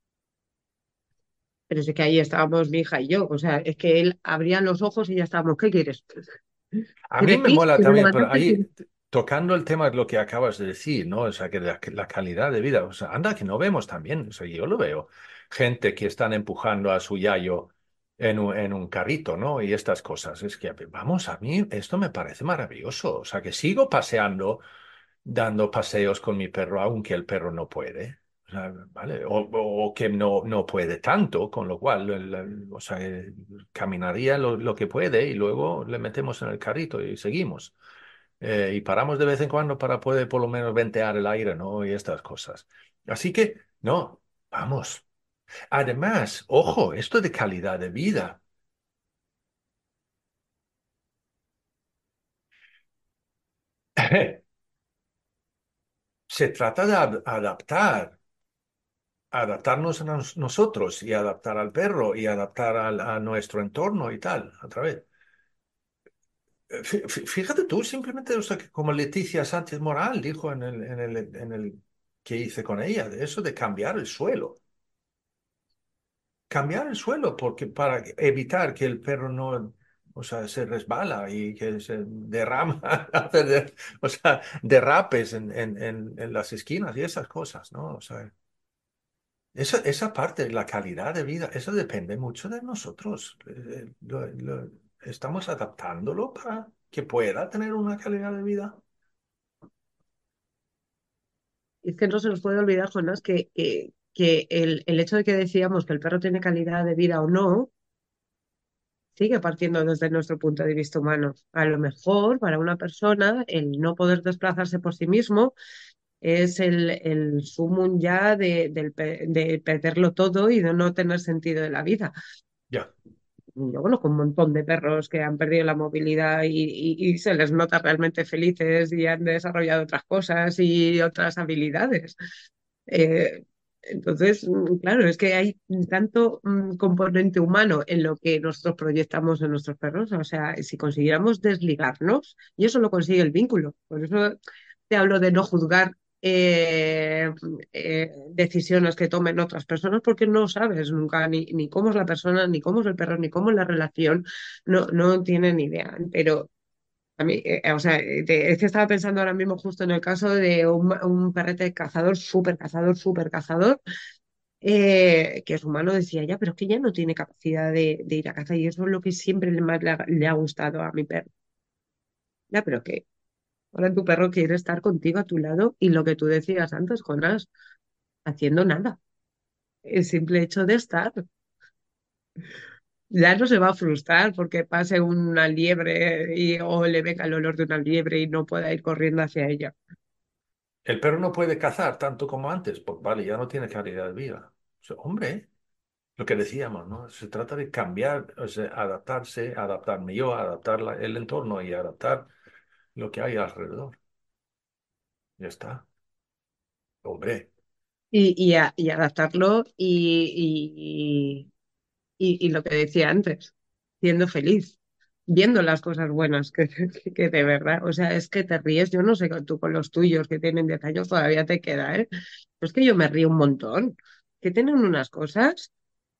S3: pero es que ahí estábamos mi hija y yo. O sea, es que él abría los ojos y ya estábamos, ¿qué quieres?
S2: A mí
S3: ¿Quieres
S2: me
S3: pis?
S2: mola
S3: ¿Quieres
S2: también, pero
S3: levantarte?
S2: ahí,
S3: ¿Quieres-?
S2: t- tocando el tema de lo que acabas de decir, ¿no? O sea, que la, que la calidad de vida, o sea, anda que no vemos también, o sea, yo lo veo, gente que están empujando a su yayo en un, en un carrito, ¿no? Y estas cosas. Es que, vamos, a mí esto me parece maravilloso. O sea, que sigo paseando, dando paseos con mi perro, aunque el perro no puede. O sea, ¿vale? O, o que no, no puede tanto, con lo cual, el- el- o sea, eh, caminaría lo, lo que puede y luego le metemos en el carrito y seguimos. Eh, y paramos de vez en cuando para poder por lo menos ventear el aire, ¿no? Y estas cosas. Así que, no, vamos. Además, ojo, esto de calidad de vida. Se trata de ad- adaptar, adaptarnos a nos- nosotros y adaptar al perro y adaptar al- a nuestro entorno y tal, otra vez. Eh, fí- fí- Fíjate tú, simplemente, o sea, que como Leticia Sánchez Moral dijo en el, en el, en el que hice con ella, de eso de cambiar el suelo. Cambiar el suelo porque para evitar que el perro no, o sea, se resbala y que se derrama, hace de- o sea, derrapes en, en, en, en las esquinas y esas cosas, ¿no? O sea, esa, esa parte, la calidad de vida, eso depende mucho de nosotros. Eh, lo- lo- estamos adaptándolo para que pueda tener una calidad de vida.
S3: Es que no se nos puede olvidar, Jonás, que, que, que el, el hecho de que decíamos que el perro tiene calidad de vida o no, sigue partiendo desde nuestro punto de vista humano. A lo mejor para una persona el no poder desplazarse por sí mismo es el, el sumum ya de, del pe- de perderlo todo y de no tener sentido de la vida.
S2: Ya.
S3: Yo conozco un montón de perros que han perdido la movilidad y, y- y se les nota realmente felices y han desarrollado otras cosas y otras habilidades. Eh, entonces, mm, claro, es que hay tanto mm, componente humano en lo que nosotros proyectamos en nuestros perros. O sea, si consiguiéramos desligarnos, y eso lo consigue el vínculo. Por eso te hablo de no juzgar eh, eh, decisiones que tomen otras personas, porque no sabes nunca ni, ni cómo es la persona, ni cómo es el perro, ni cómo es la relación. No, no tienen ni idea. Pero a mí, eh, o sea, eh, te- es que estaba pensando ahora mismo justo en el caso de un, un perrete cazador, súper cazador, súper cazador, eh, que su humano decía, ya, pero es que ya no tiene capacidad de, de ir a caza y eso es lo que siempre le- más le ha, le ha gustado a mi perro. Ya, pero que ahora tu perro quiere estar contigo a tu lado y lo que tú decías antes, Jonás, haciendo nada. El simple hecho de estar. Ya no se va a frustrar porque pase una liebre y, o le venga el olor de una liebre y no pueda ir corriendo hacia ella.
S2: El perro no puede cazar tanto como antes, pues vale, ya no tiene calidad de vida. O sea, hombre. Lo que decíamos, ¿no? Se trata de cambiar, o sea, adaptarse, adaptarme yo, adaptar la- el entorno y adaptar lo que hay alrededor. Ya está. Hombre,
S3: Y, y, a- y adaptarlo y, y, y, y lo que decía antes, siendo feliz, viendo las cosas buenas que, que, que de verdad, o sea, es que te ríes, yo no sé tú con los tuyos que tienen diez años todavía te queda, ¿eh? Pero es que yo me río un montón, que tienen unas cosas.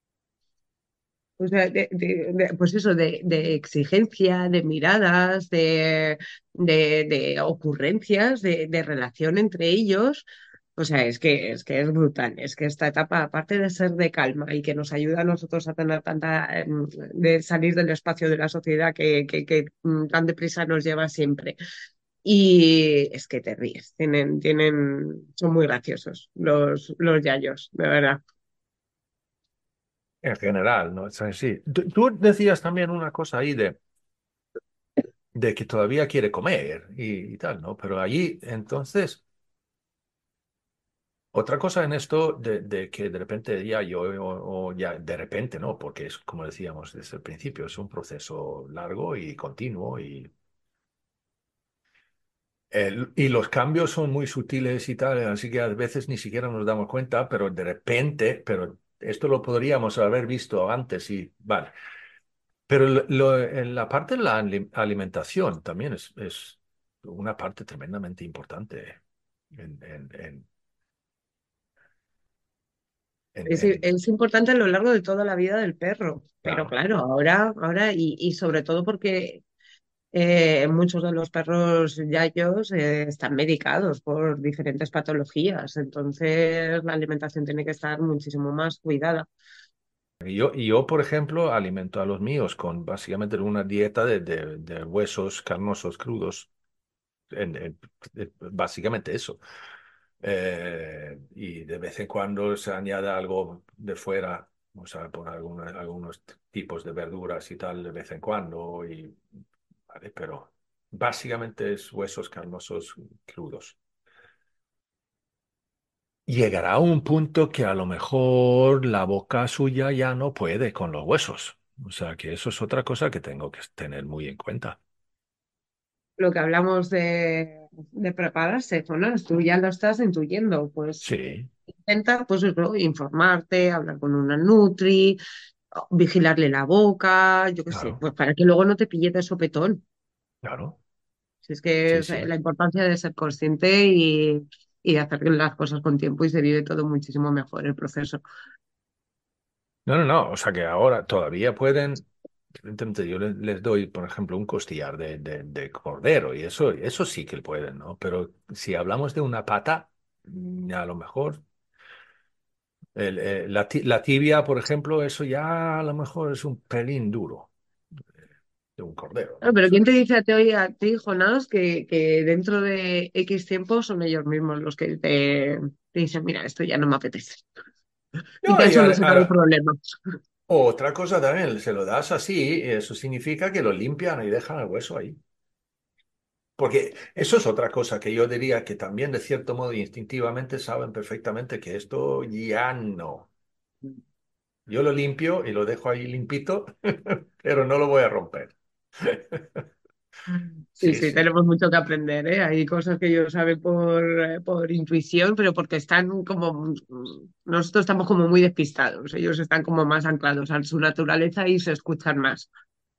S3: O sea, de, de- de- pues eso, de, de exigencia, de miradas, de, de, de ocurrencias, de, de relación entre ellos. O sea, es que, es que es brutal. Es que esta etapa, aparte de ser de calma y que nos ayuda a nosotros a tener tanta, em, de salir del espacio de la sociedad que, que, que mm, tan deprisa nos lleva siempre. Y es que te ríes. Tienen, tienen, son muy graciosos los, los yayos, de verdad.
S2: en general, ¿no? Es así. Tú, tú decías también una cosa ahí de, de que todavía quiere comer y, y tal, ¿no? Pero allí, entonces, otra cosa en esto de, de que de repente ya yo, o, o ya de repente, ¿no? Porque es como decíamos desde el principio, es un proceso largo y continuo y El- y los cambios son muy sutiles y tal, así que a veces ni siquiera nos damos cuenta, pero de repente, pero esto lo podríamos haber visto antes y vale. Pero lo- lo- en la parte de la ali- alimentación también es, es una parte tremendamente importante en, en, en, en-
S3: Es,
S2: en-
S3: es importante a lo largo de toda la vida del perro, pero
S2: claro.
S3: claro, ahora, ahora y, y sobre todo porque eh, muchos de los perros yayos eh, están medicados por diferentes patologías, entonces la alimentación tiene que estar muchísimo más cuidada.
S2: Y yo, y yo, por ejemplo, alimento a los míos con básicamente una dieta de, de- de huesos carnosos crudos, en- en- eh, básicamente eso. Eh, y de vez en cuando se añade algo de fuera, o sea, por alguna- algunos tipos de verduras y tal, de vez en cuando, y, vale, pero básicamente es huesos carnosos crudos. Llegará a un punto que a lo mejor la boca suya ya no puede con los huesos. O sea que eso es otra cosa que tengo que tener muy en cuenta.
S3: Lo que hablamos de, de prepararse, Jonás, tú ya lo estás intuyendo, pues
S2: Sí,
S3: intenta pues eso, informarte, hablar con una nutri, vigilarle la boca, yo qué sé,
S2: claro,
S3: pues para que luego no te pille de sopetón.
S2: claro.
S3: Si es que
S2: Sí,
S3: es,
S2: sí.
S3: eh, la importancia de ser consciente y, y de hacer las cosas con tiempo y se vive todo muchísimo mejor el proceso.
S2: No, no, no. O sea que ahora todavía pueden. Evidentemente, yo le- les doy, por ejemplo, un costillar de, de, de cordero y eso, eso sí que pueden, ¿no? Pero si hablamos de una pata, mm, a lo mejor el- eh, la, ti- la tibia, por ejemplo, eso ya a lo mejor es un pelín duro de un cordero,
S3: Ah,
S2: ¿no? O
S3: pero
S2: sea,
S3: ¿quién te dice a ti, hoy a ti, Jonás, que, que dentro de X tiempo son ellos mismos los que te, te dicen, mira, esto ya no me apetece? Y te
S2: no,
S3: han
S2: y a-
S3: solucionado el
S2: a-
S3: problema.
S2: otra cosa también, se lo das así, eso significa que lo limpian y dejan el hueso ahí. Porque eso es otra cosa que yo diría que también de cierto modo instintivamente saben perfectamente que esto ya no. Yo lo limpio y lo dejo ahí limpito, pero no lo voy a romper.
S3: Sí,
S2: Sí,
S3: sí,
S2: sí,
S3: tenemos mucho que aprender, ¿eh? Hay cosas que ellos saben por, eh, por intuición, pero porque están como, mm, nosotros estamos como muy despistados, ellos están como más anclados a su naturaleza y se escuchan más.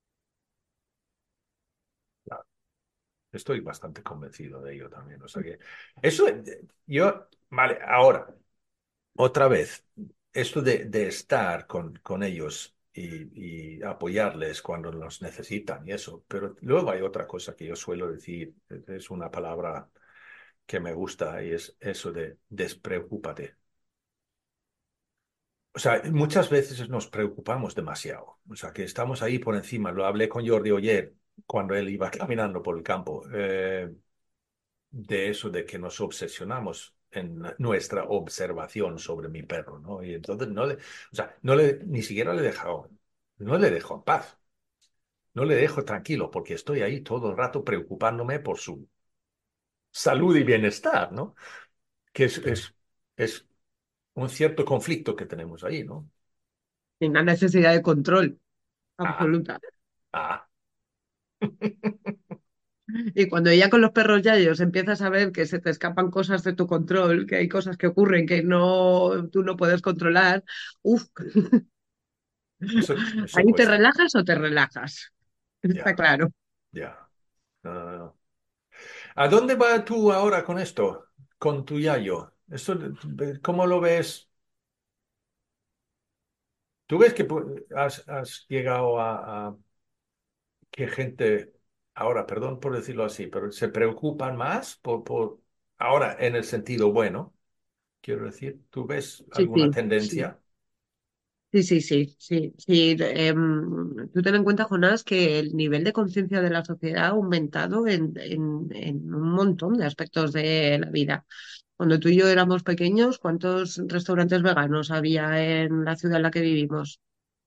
S2: claro. Estoy bastante convencido de ello también. O sea que eso, eh, yo, vale, ahora, otra vez, esto de, de estar con, con ellos y, y apoyarles cuando los necesitan y eso, pero luego hay otra cosa que yo suelo decir, es una palabra que me gusta y es eso de despreocúpate. O sea, muchas veces nos preocupamos demasiado. O sea, que estamos ahí por encima. Lo hablé con Jordi ayer cuando él iba caminando por el campo, eh, de eso de que nos obsesionamos en nuestra observación sobre mi perro, ¿no? Y entonces no le, o sea, no le, ni siquiera le he dejado, no le dejo en paz. No le dejo tranquilo porque estoy ahí todo el rato preocupándome por su salud y bienestar, ¿no? Que es, es, es un cierto conflicto que tenemos ahí, ¿no?
S3: Sin la necesidad de control
S2: Ah,
S3: absoluta.
S2: ah.
S3: Y cuando ya con los perros yayos empiezas a ver que se te escapan cosas de tu control, que hay cosas que ocurren que no, tú no puedes controlar, uff,
S2: Eso, eso
S3: ahí te
S2: cuesta.
S3: relajas o te relajas. Está
S2: Ya,
S3: claro.
S2: ya. No, no, no. ¿A dónde vas tú ahora con esto? Con tu yayo. Esto, ¿cómo lo ves? ¿Tú ves que pu- has, has llegado a, a que gente, ahora, perdón por decirlo así, pero se preocupan más por, por, ahora en el sentido bueno, quiero decir, ¿tú ves
S3: Sí,
S2: alguna
S3: sí, sí.
S2: tendencia?
S3: Sí, sí, sí, sí, sí. Em, tú ten en cuenta, Jonás, que el nivel de conciencia de la sociedad ha aumentado en, en, en un montón de aspectos de la vida. Cuando tú y yo éramos pequeños, ¿cuántos restaurantes veganos había en la ciudad en la que vivimos?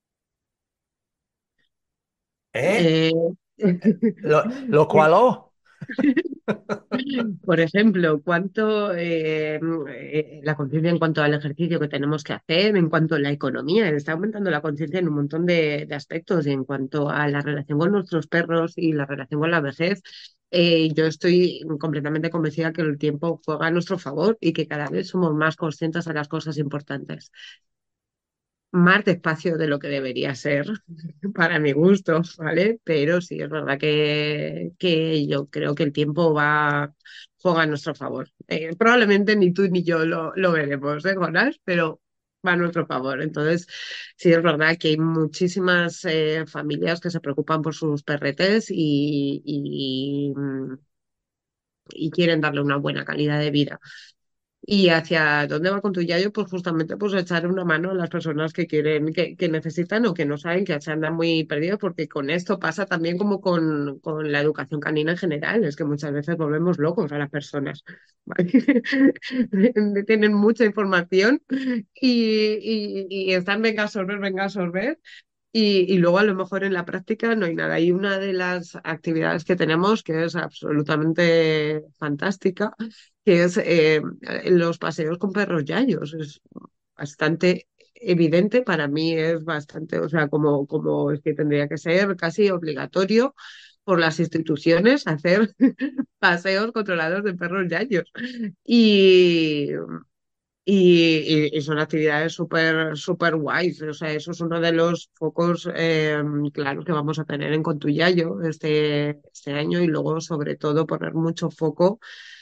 S2: ¿Eh?
S3: Eh,
S2: ¿Lo, lo cual? Oh?
S3: Por ejemplo, cuánto eh, eh, la conciencia en cuanto al ejercicio que tenemos que hacer, en cuanto a la economía, está aumentando la conciencia en un montón de, de aspectos, y en cuanto a la relación con nuestros perros y la relación con la vejez. Eh, yo estoy completamente convencida que el tiempo juega a nuestro favor y que cada vez somos más conscientes de las cosas importantes. más despacio de lo que debería ser, para mi gusto, ¿vale? Pero sí, es verdad que, que yo creo que el tiempo va, juega a nuestro favor. Eh, probablemente ni tú ni yo lo, lo veremos, ¿eh, Jonás? Pero va a nuestro favor. Entonces, sí, es verdad que hay muchísimas eh, familias que se preocupan por sus perretes y, y, mm, y quieren darle una buena calidad de vida. ¿Y hacia dónde va con tu yayo? Pues justamente pues echar una mano a las personas que quieren, que, que necesitan o que no saben, que se andan muy perdidos, porque con esto pasa también como con, con la educación canina en general, es que muchas veces volvemos locos a las personas, ¿vale? Tienen mucha información y, y, y están venga a absorber, venga a absorber. Y, y luego a lo mejor en la práctica no hay nada. Y una de las actividades que tenemos que es absolutamente fantástica, que es eh, los paseos con perros yayos. Es bastante evidente, para mí es bastante, o sea, como, como es que tendría que ser casi obligatorio por las instituciones hacer paseos controlados de perros yayos. Y, y, y- y son actividades súper, súper guays. O sea, eso es uno de los focos eh, claros que vamos a tener en Contuyayo este, este año y luego, sobre todo, poner mucho foco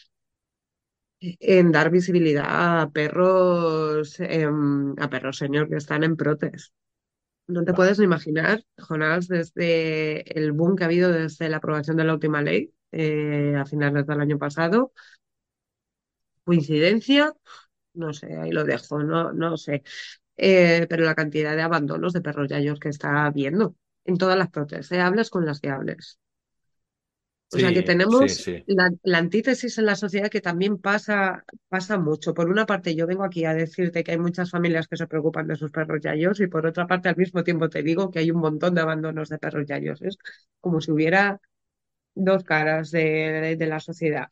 S3: en dar visibilidad a perros, em, a perros señor que están en protes. No te puedes ni imaginar, Jonás, desde el boom que ha habido desde la aprobación de la última ley eh, a finales del año pasado. ¿Coincidencia? No sé, ahí lo dejo, no, no sé. Eh, pero la cantidad de abandonos de perros yayos que está habiendo en todas las protes, ¿eh? Hables con las que hables. O sea que
S2: Sí, sí,
S3: tenemos
S2: sí.
S3: la, la antítesis en la sociedad que también pasa, pasa mucho. Por una parte, yo vengo aquí a decirte que hay muchas familias que se preocupan de sus perros yayos y por otra parte, al mismo tiempo te digo que hay un montón de abandonos de perros yayos. Es como si hubiera dos caras de, de la sociedad.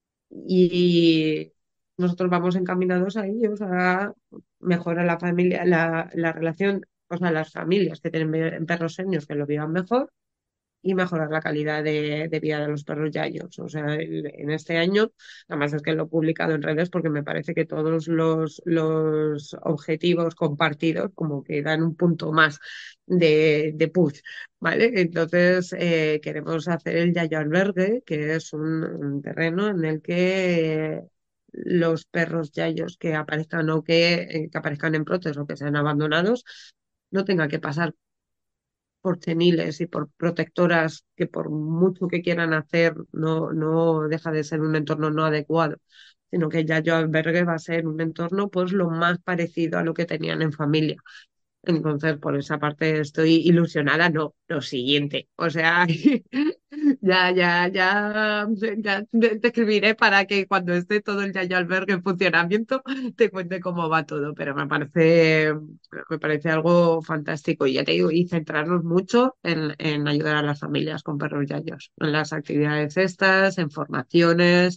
S3: Y nosotros vamos encaminados a ellos, a mejorar la familia, la, la relación, o sea, las familias que tienen perros seniors que lo vivan mejor y mejorar la calidad de, de vida de los perros yayos. O sea, el- en este año, además es que lo he publicado en redes porque me parece que todos los, los objetivos compartidos como que dan un punto más de, de push, ¿vale? Entonces, eh, queremos hacer el Yayo Albergue, que es un, un terreno en el que... los perros yayos que aparezcan o que, eh, que aparezcan en brotes o que sean abandonados no tengan que pasar por ceniles y por protectoras que por mucho que quieran hacer no, no deja de ser un entorno no adecuado, sino que ya yo albergue va a ser un entorno pues lo más parecido a lo que tenían en familia. Entonces, por esa parte estoy ilusionada, no, lo siguiente. O sea, ya, ya, ya, ya te te escribiré para que cuando esté todo el Yayo Albergue en funcionamiento te cuente cómo va todo, pero me parece, me parece algo fantástico. Y ya te digo, y centrarnos mucho en, en ayudar a las familias con perros yayos, en las actividades estas, en formaciones.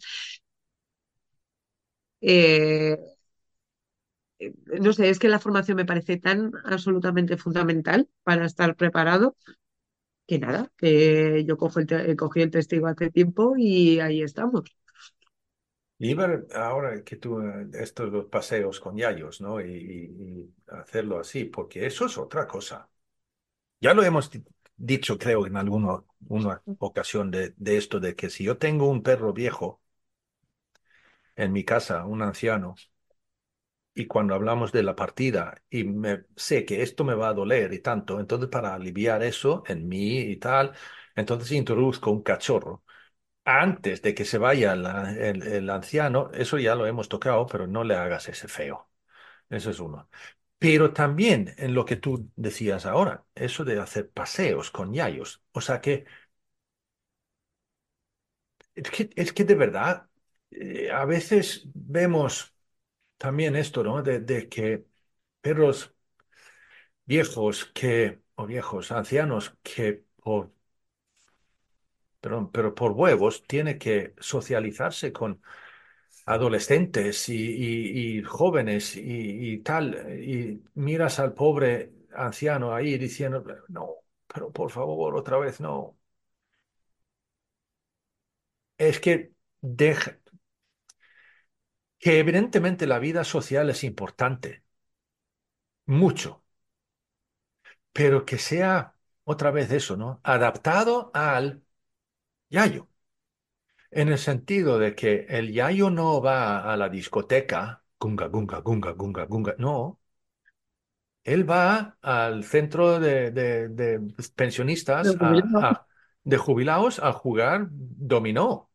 S3: eh, no sé, es que la formación me parece tan absolutamente fundamental para estar preparado que nada, que yo cojo el te- cogí el testigo hace tiempo y ahí estamos.
S2: Y ver ahora que tú, eh, estos los paseos con yayos, ¿no? Y, y- y hacerlo así, porque eso es otra cosa. Ya lo hemos di- dicho, creo, en alguna una ocasión de, de esto, de que si yo tengo un perro viejo en mi casa, un anciano, y cuando hablamos de la partida y me sé que esto me va a doler y tanto, entonces para aliviar eso en mí y tal, entonces introduzco un cachorro. Antes de que se vaya la- el, el anciano, eso ya lo hemos tocado, pero no le hagas ese feo. Eso es uno. Pero también en lo que tú decías ahora, eso de hacer paseos con yayos. O sea que es que, es que de verdad, eh, a veces vemos también esto, ¿no? De, de que perros viejos que, o viejos, ancianos que por, perdón, pero por huevos tiene que socializarse con adolescentes y, y- y jóvenes y, y tal, y miras al pobre anciano ahí diciendo, no, pero por favor, otra vez no. Es que deja, que evidentemente la vida social es importante, mucho, pero que sea otra vez eso, ¿no? Adaptado al yayo, en el sentido de que el yayo no va a la discoteca, gunga, gunga, gunga, gunga, gunga, no. Él va al centro de, de- de
S3: Pero
S2: pensionistas,
S3: jubilado.
S2: a, a- de jubilados, a jugar dominó,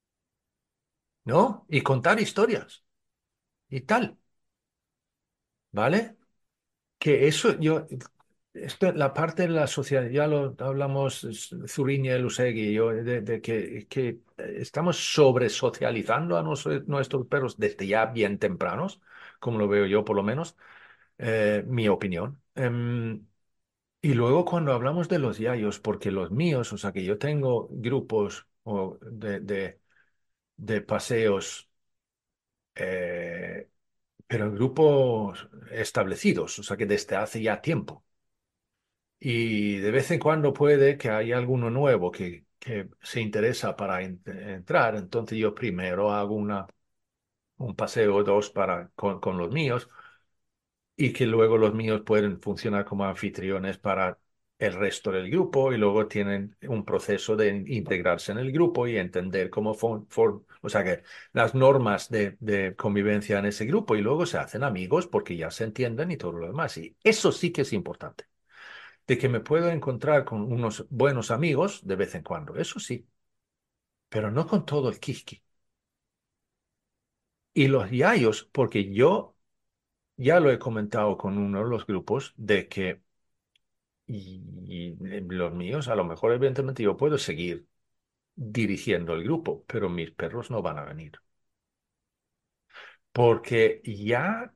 S2: ¿no? Y contar historias y tal, ¿vale? Que eso yo, esto, la parte de la sociedad, ya lo hablamos es, Zuriñe, Lusegui y yo, de, de que, que estamos sobre socializando a nos- nuestros perros desde ya bien tempranos, como lo veo yo por lo menos, eh, mi opinión. Em, y luego cuando hablamos de los yayos, porque los míos, o sea que yo tengo grupos o de, de, de paseos, eh, pero en grupos establecidos, o sea que desde hace ya tiempo. Y de vez en cuando puede que haya alguno nuevo que, que se interesa para en- entrar. Entonces yo primero hago una, un paseo o dos para, con, con los míos y que luego los míos pueden funcionar como anfitriones para el resto del grupo y luego tienen un proceso de integrarse en el grupo y entender cómo, fon- for- o sea que las normas de, de convivencia en ese grupo y luego se hacen amigos porque ya se entienden y todo lo demás. Y eso sí que es importante de que me puedo encontrar con unos buenos amigos de vez en cuando, eso sí, pero no con todo el quisqui. Y los yayos, porque yo ya lo he comentado con uno de los grupos, de que y, y los míos, a lo mejor evidentemente yo puedo seguir dirigiendo el grupo, pero mis perros no van a venir. Porque ya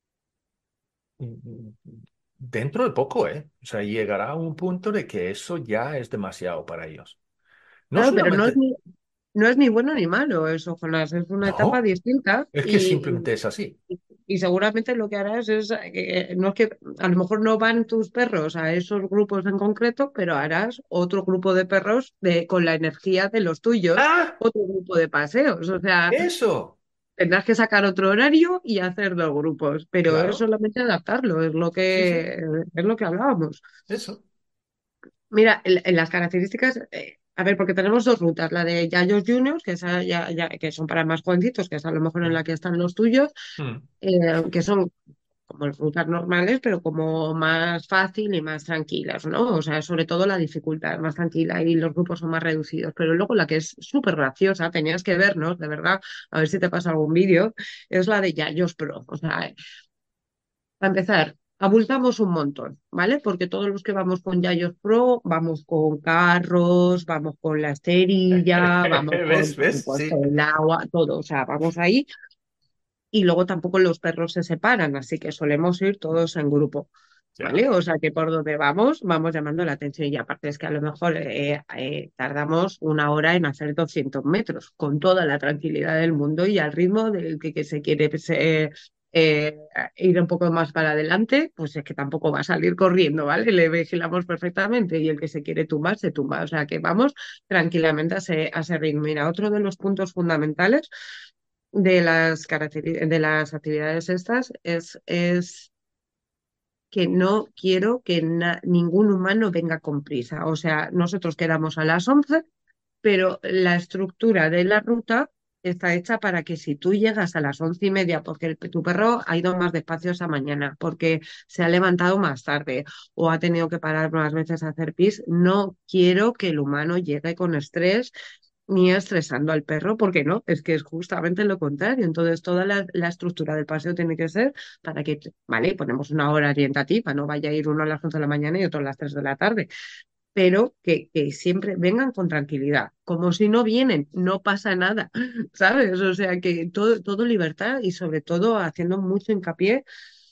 S2: mm, dentro de poco, ¿eh? O sea, llegará un punto de que eso ya es demasiado para ellos. No
S3: Claro, pero no es
S2: solamente,
S3: ni, no es ni bueno ni malo eso, Jonás, es una etapa
S2: no,
S3: distinta
S2: es que
S3: y,
S2: simplemente es así.
S3: y, y seguramente lo que harás es, eh, no es que a lo mejor no van tus perros a esos grupos en concreto, pero harás otro grupo de perros de, con la energía de los tuyos,
S2: Ah,
S3: otro grupo de paseos, o sea,
S2: eso,
S3: tendrás que sacar otro horario y hacer dos grupos, pero es
S2: claro,
S3: solamente adaptarlo, es lo
S2: sí, sí,
S3: que, es lo que hablábamos.
S2: eso.
S3: Mira, en, en las características, eh, a ver, porque tenemos dos rutas, la de Yayos Juniors, que, esa ya, ya- que son para más jovencitos, que es a lo mejor en la
S2: Mm,
S3: que están los tuyos,
S2: mm,
S3: eh, que son como rutas normales, pero como más fácil y más tranquilas, ¿no? O sea, sobre todo la dificultad es más tranquila y los grupos son más reducidos. Pero luego la que es súper graciosa, tenías que vernos, de verdad, a ver si te pasa algún vídeo, es la de Yayos Pro. O sea, para empezar, abultamos un montón, ¿vale? Porque todos los que vamos con Yayos Pro, vamos con carros, vamos con la esterilla, vamos con,
S2: ¿Ves?
S3: por
S2: ¿Ves?
S3: supuesto,
S2: Sí,
S3: el agua, todo. O sea, vamos ahí y luego tampoco los perros se separan, así que solemos ir todos en grupo. ¿Vale?
S2: ya.
S3: O sea que por donde vamos, vamos llamando la atención. Y aparte es que a lo mejor eh, eh, tardamos una hora en hacer doscientos metros, con toda la tranquilidad del mundo y al ritmo del que, que se quiere pues, eh, eh, ir un poco más para adelante, pues es que tampoco va a salir corriendo, ¿vale? Le vigilamos perfectamente y el que se quiere tumbar, se tumba. O sea que vamos tranquilamente a ese, a ese ritmo. Mira, otro de los puntos fundamentales de las, caracteri- de las actividades estas es, es que no quiero que na- ningún humano venga con prisa. O sea, nosotros quedamos a las once, pero la estructura de la ruta está hecha para que si tú llegas a las once y media, porque el- tu perro ha ido más despacio esa mañana, porque se ha levantado más tarde o ha tenido que parar más veces a hacer pis, no quiero que el humano llegue con estrés ni estresando al perro, porque no, es que es justamente lo contrario. Entonces, toda la, la estructura del paseo tiene que ser para que, vale, ponemos una hora orientativa, no vaya a ir uno a las once de la mañana y otro a las tres de la tarde, pero que, que siempre vengan con tranquilidad, como si no vienen, no pasa nada, ¿sabes? O sea, que todo, todo libertad y sobre todo haciendo mucho hincapié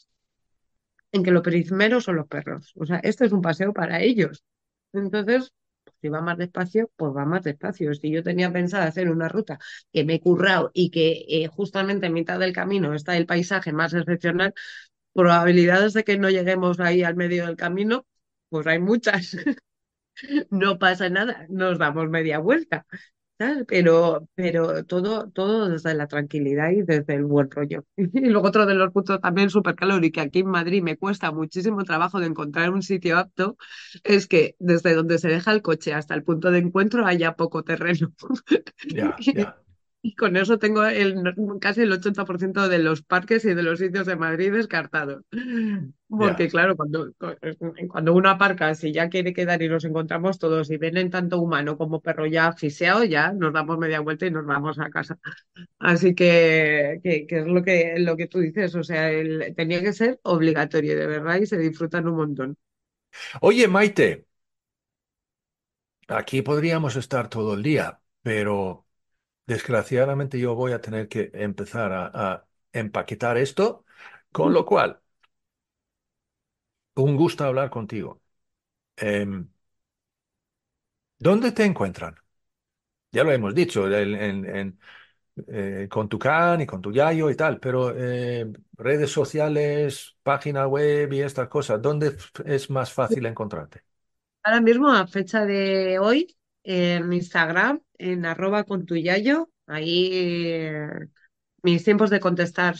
S3: en que lo primero son los perros. O sea, esto es un paseo para ellos. Entonces, si va más despacio, pues va más despacio. Si yo tenía pensado hacer una ruta que me he currado y que eh, justamente en mitad del camino está el paisaje más excepcional, probabilidades de que no lleguemos ahí al medio del camino, pues hay muchas. No pasa nada, nos damos media vuelta. ¿sabes? Pero, pero todo, todo desde la tranquilidad y desde el buen rollo. Y luego otro de los puntos también súper calor y que aquí en Madrid me cuesta muchísimo trabajo de encontrar un sitio apto, es que desde donde se deja el coche hasta el punto de encuentro haya poco terreno.
S2: Ya, ya,
S3: Y con eso tengo el, casi el ochenta por ciento de los parques y de los sitios de Madrid descartados. Porque
S2: ya.
S3: claro, cuando, cuando uno aparca, si ya quiere quedar y nos encontramos todos y ven tanto humano como perro ya asfixiado, ya nos damos media vuelta y nos vamos a casa. Así que, que, que es lo que, lo que tú dices, o sea, el- tenía que ser obligatorio, de verdad, y se disfrutan un montón.
S2: Oye, Maite, aquí podríamos estar todo el día, pero desgraciadamente yo voy a tener que empezar a, a empaquetar esto, con lo cual, un gusto hablar contigo. Em, ¿Dónde te encuentran? Ya lo hemos dicho, en, en- en, eh, con tu can y con tu yayo y tal, pero eh, redes sociales, página web y estas cosas, ¿dónde f- es más fácil encontrarte?
S3: Ahora mismo, a fecha de hoy, en Instagram, en arroba con tu yayo, ahí eh, mis tiempos de contestar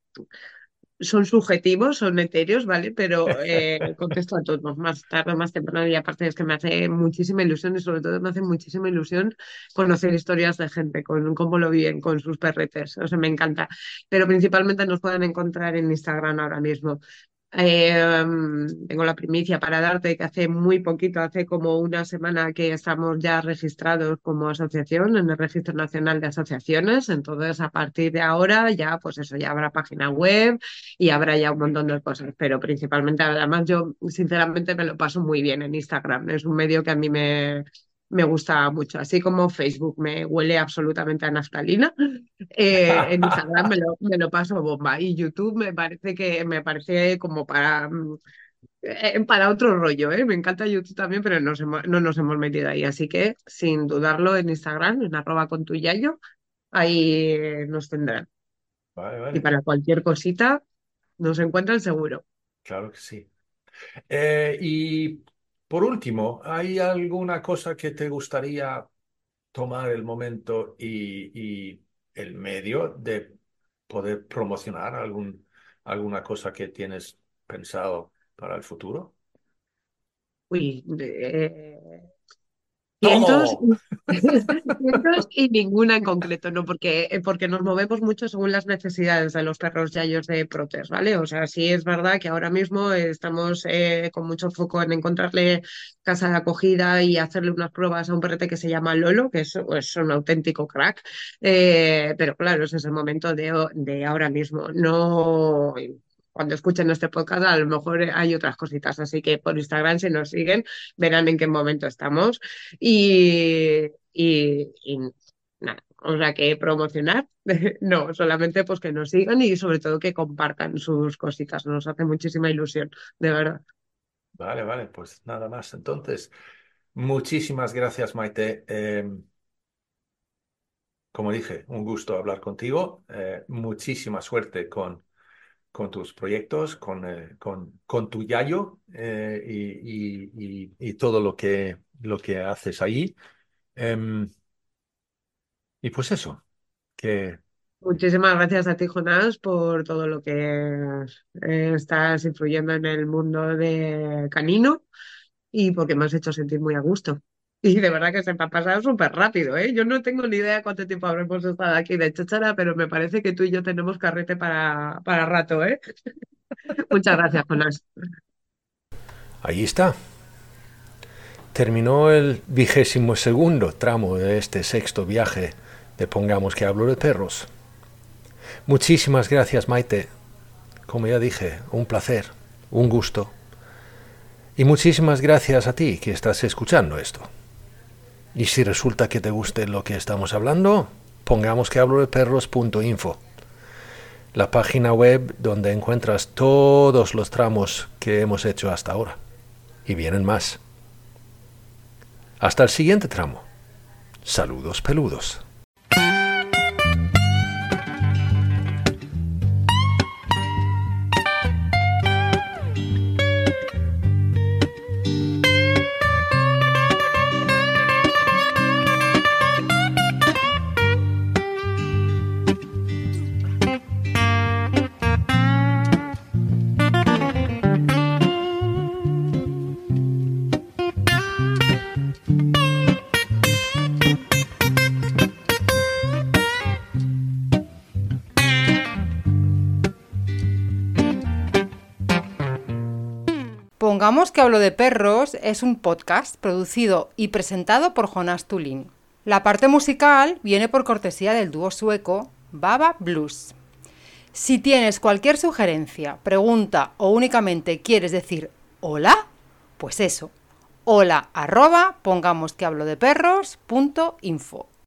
S3: son subjetivos, son etéreos, ¿vale? Pero eh, contesto a todos, más tarde o más temprano, y aparte es que me hace muchísima ilusión y sobre todo me hace muchísima ilusión conocer historias de gente, con cómo lo viven, con sus perretes, o sea, me encanta. Pero principalmente nos pueden encontrar en Instagram ahora mismo. Eh, tengo la primicia para darte que hace muy poquito, hace como una semana que estamos ya registrados como asociación en el Registro Nacional de Asociaciones. Entonces, a partir de ahora ya, pues eso, ya habrá página web y habrá ya un montón de cosas. Pero principalmente, además, yo sinceramente me lo paso muy bien en Instagram. Es un medio que a mí me, me gusta mucho. Así como Facebook me huele absolutamente a naftalina, eh, en Instagram me lo, me lo paso bomba y YouTube me parece que me parece como para, mm, eh, para otro rollo, ¿eh? Me encanta YouTube también, pero nos hemos- no nos hemos metido ahí. Así que sin dudarlo en Instagram, en arroba con tu yayo, ahí eh, nos tendrán.
S2: Vale,
S3: Y
S2: vale,
S3: para cualquier cosita nos encuentran seguro.
S2: claro que sí. Eh, y por último, ¿hay alguna cosa que te gustaría tomar el momento y, y el medio de poder promocionar algún, alguna cosa que tienes pensado para el futuro?
S3: Uy, eh, cientos,
S2: Todo.
S3: cientos y ninguna en concreto, ¿no? Porque, eh, porque nos movemos mucho según las necesidades de los perros yayos de Protes, ¿vale? O sea, sí es verdad que ahora mismo eh, estamos eh, con mucho foco en encontrarle casa de acogida y hacerle unas pruebas a un perrete que se llama Lolo, que es, es un auténtico crack. Eh, pero claro, ese es el momento de, de ahora mismo. No. Cuando escuchen este podcast, a lo mejor hay otras cositas, así que por Instagram, si nos siguen, verán en qué momento estamos. Y, y, y nada, o sea que promocionar, no, solamente pues que nos sigan y sobre todo que compartan sus cositas, nos hace muchísima ilusión, de verdad.
S2: Vale, vale, pues nada más. Entonces, muchísimas gracias, Maite. Eh, como dije, un gusto hablar contigo. Eh, muchísima suerte con, con tus proyectos, con, eh, con, con tu yayo eh, y, y- y- y todo lo que, lo que haces ahí. Em, y pues eso, que
S3: Muchísimas gracias a ti, Jonás, por todo lo que eh, estás influyendo en el mundo de canino y porque me has hecho sentir muy a gusto. Y de verdad que se me ha pasado súper rápido, ¿eh? Yo no tengo ni idea cuánto tiempo habremos estado aquí de cháchara, pero me parece que tú y yo tenemos carrete para, para rato, ¿eh? Muchas gracias, Jonás.
S2: ahí está. Terminó el vigésimo segundo tramo de este sexto viaje de Pongamos que hablo de perros. Muchísimas gracias, Maite. Como ya dije, un placer, un gusto. Y muchísimas gracias a ti que estás escuchando esto. Y si resulta que te guste lo que estamos hablando, pongamos que hablo de perros punto info, la página web donde encuentras todos los tramos que hemos hecho hasta ahora. Y vienen más. Hasta el siguiente tramo. Saludos peludos.
S1: Pongamos que hablo de perros es un podcast producido y presentado por Jonas Tulin. La parte musical viene por cortesía del dúo sueco Baba Blues. Si tienes cualquier sugerencia, pregunta o únicamente quieres decir hola, pues eso, hola arroba pongamos que hablo de perros punto info.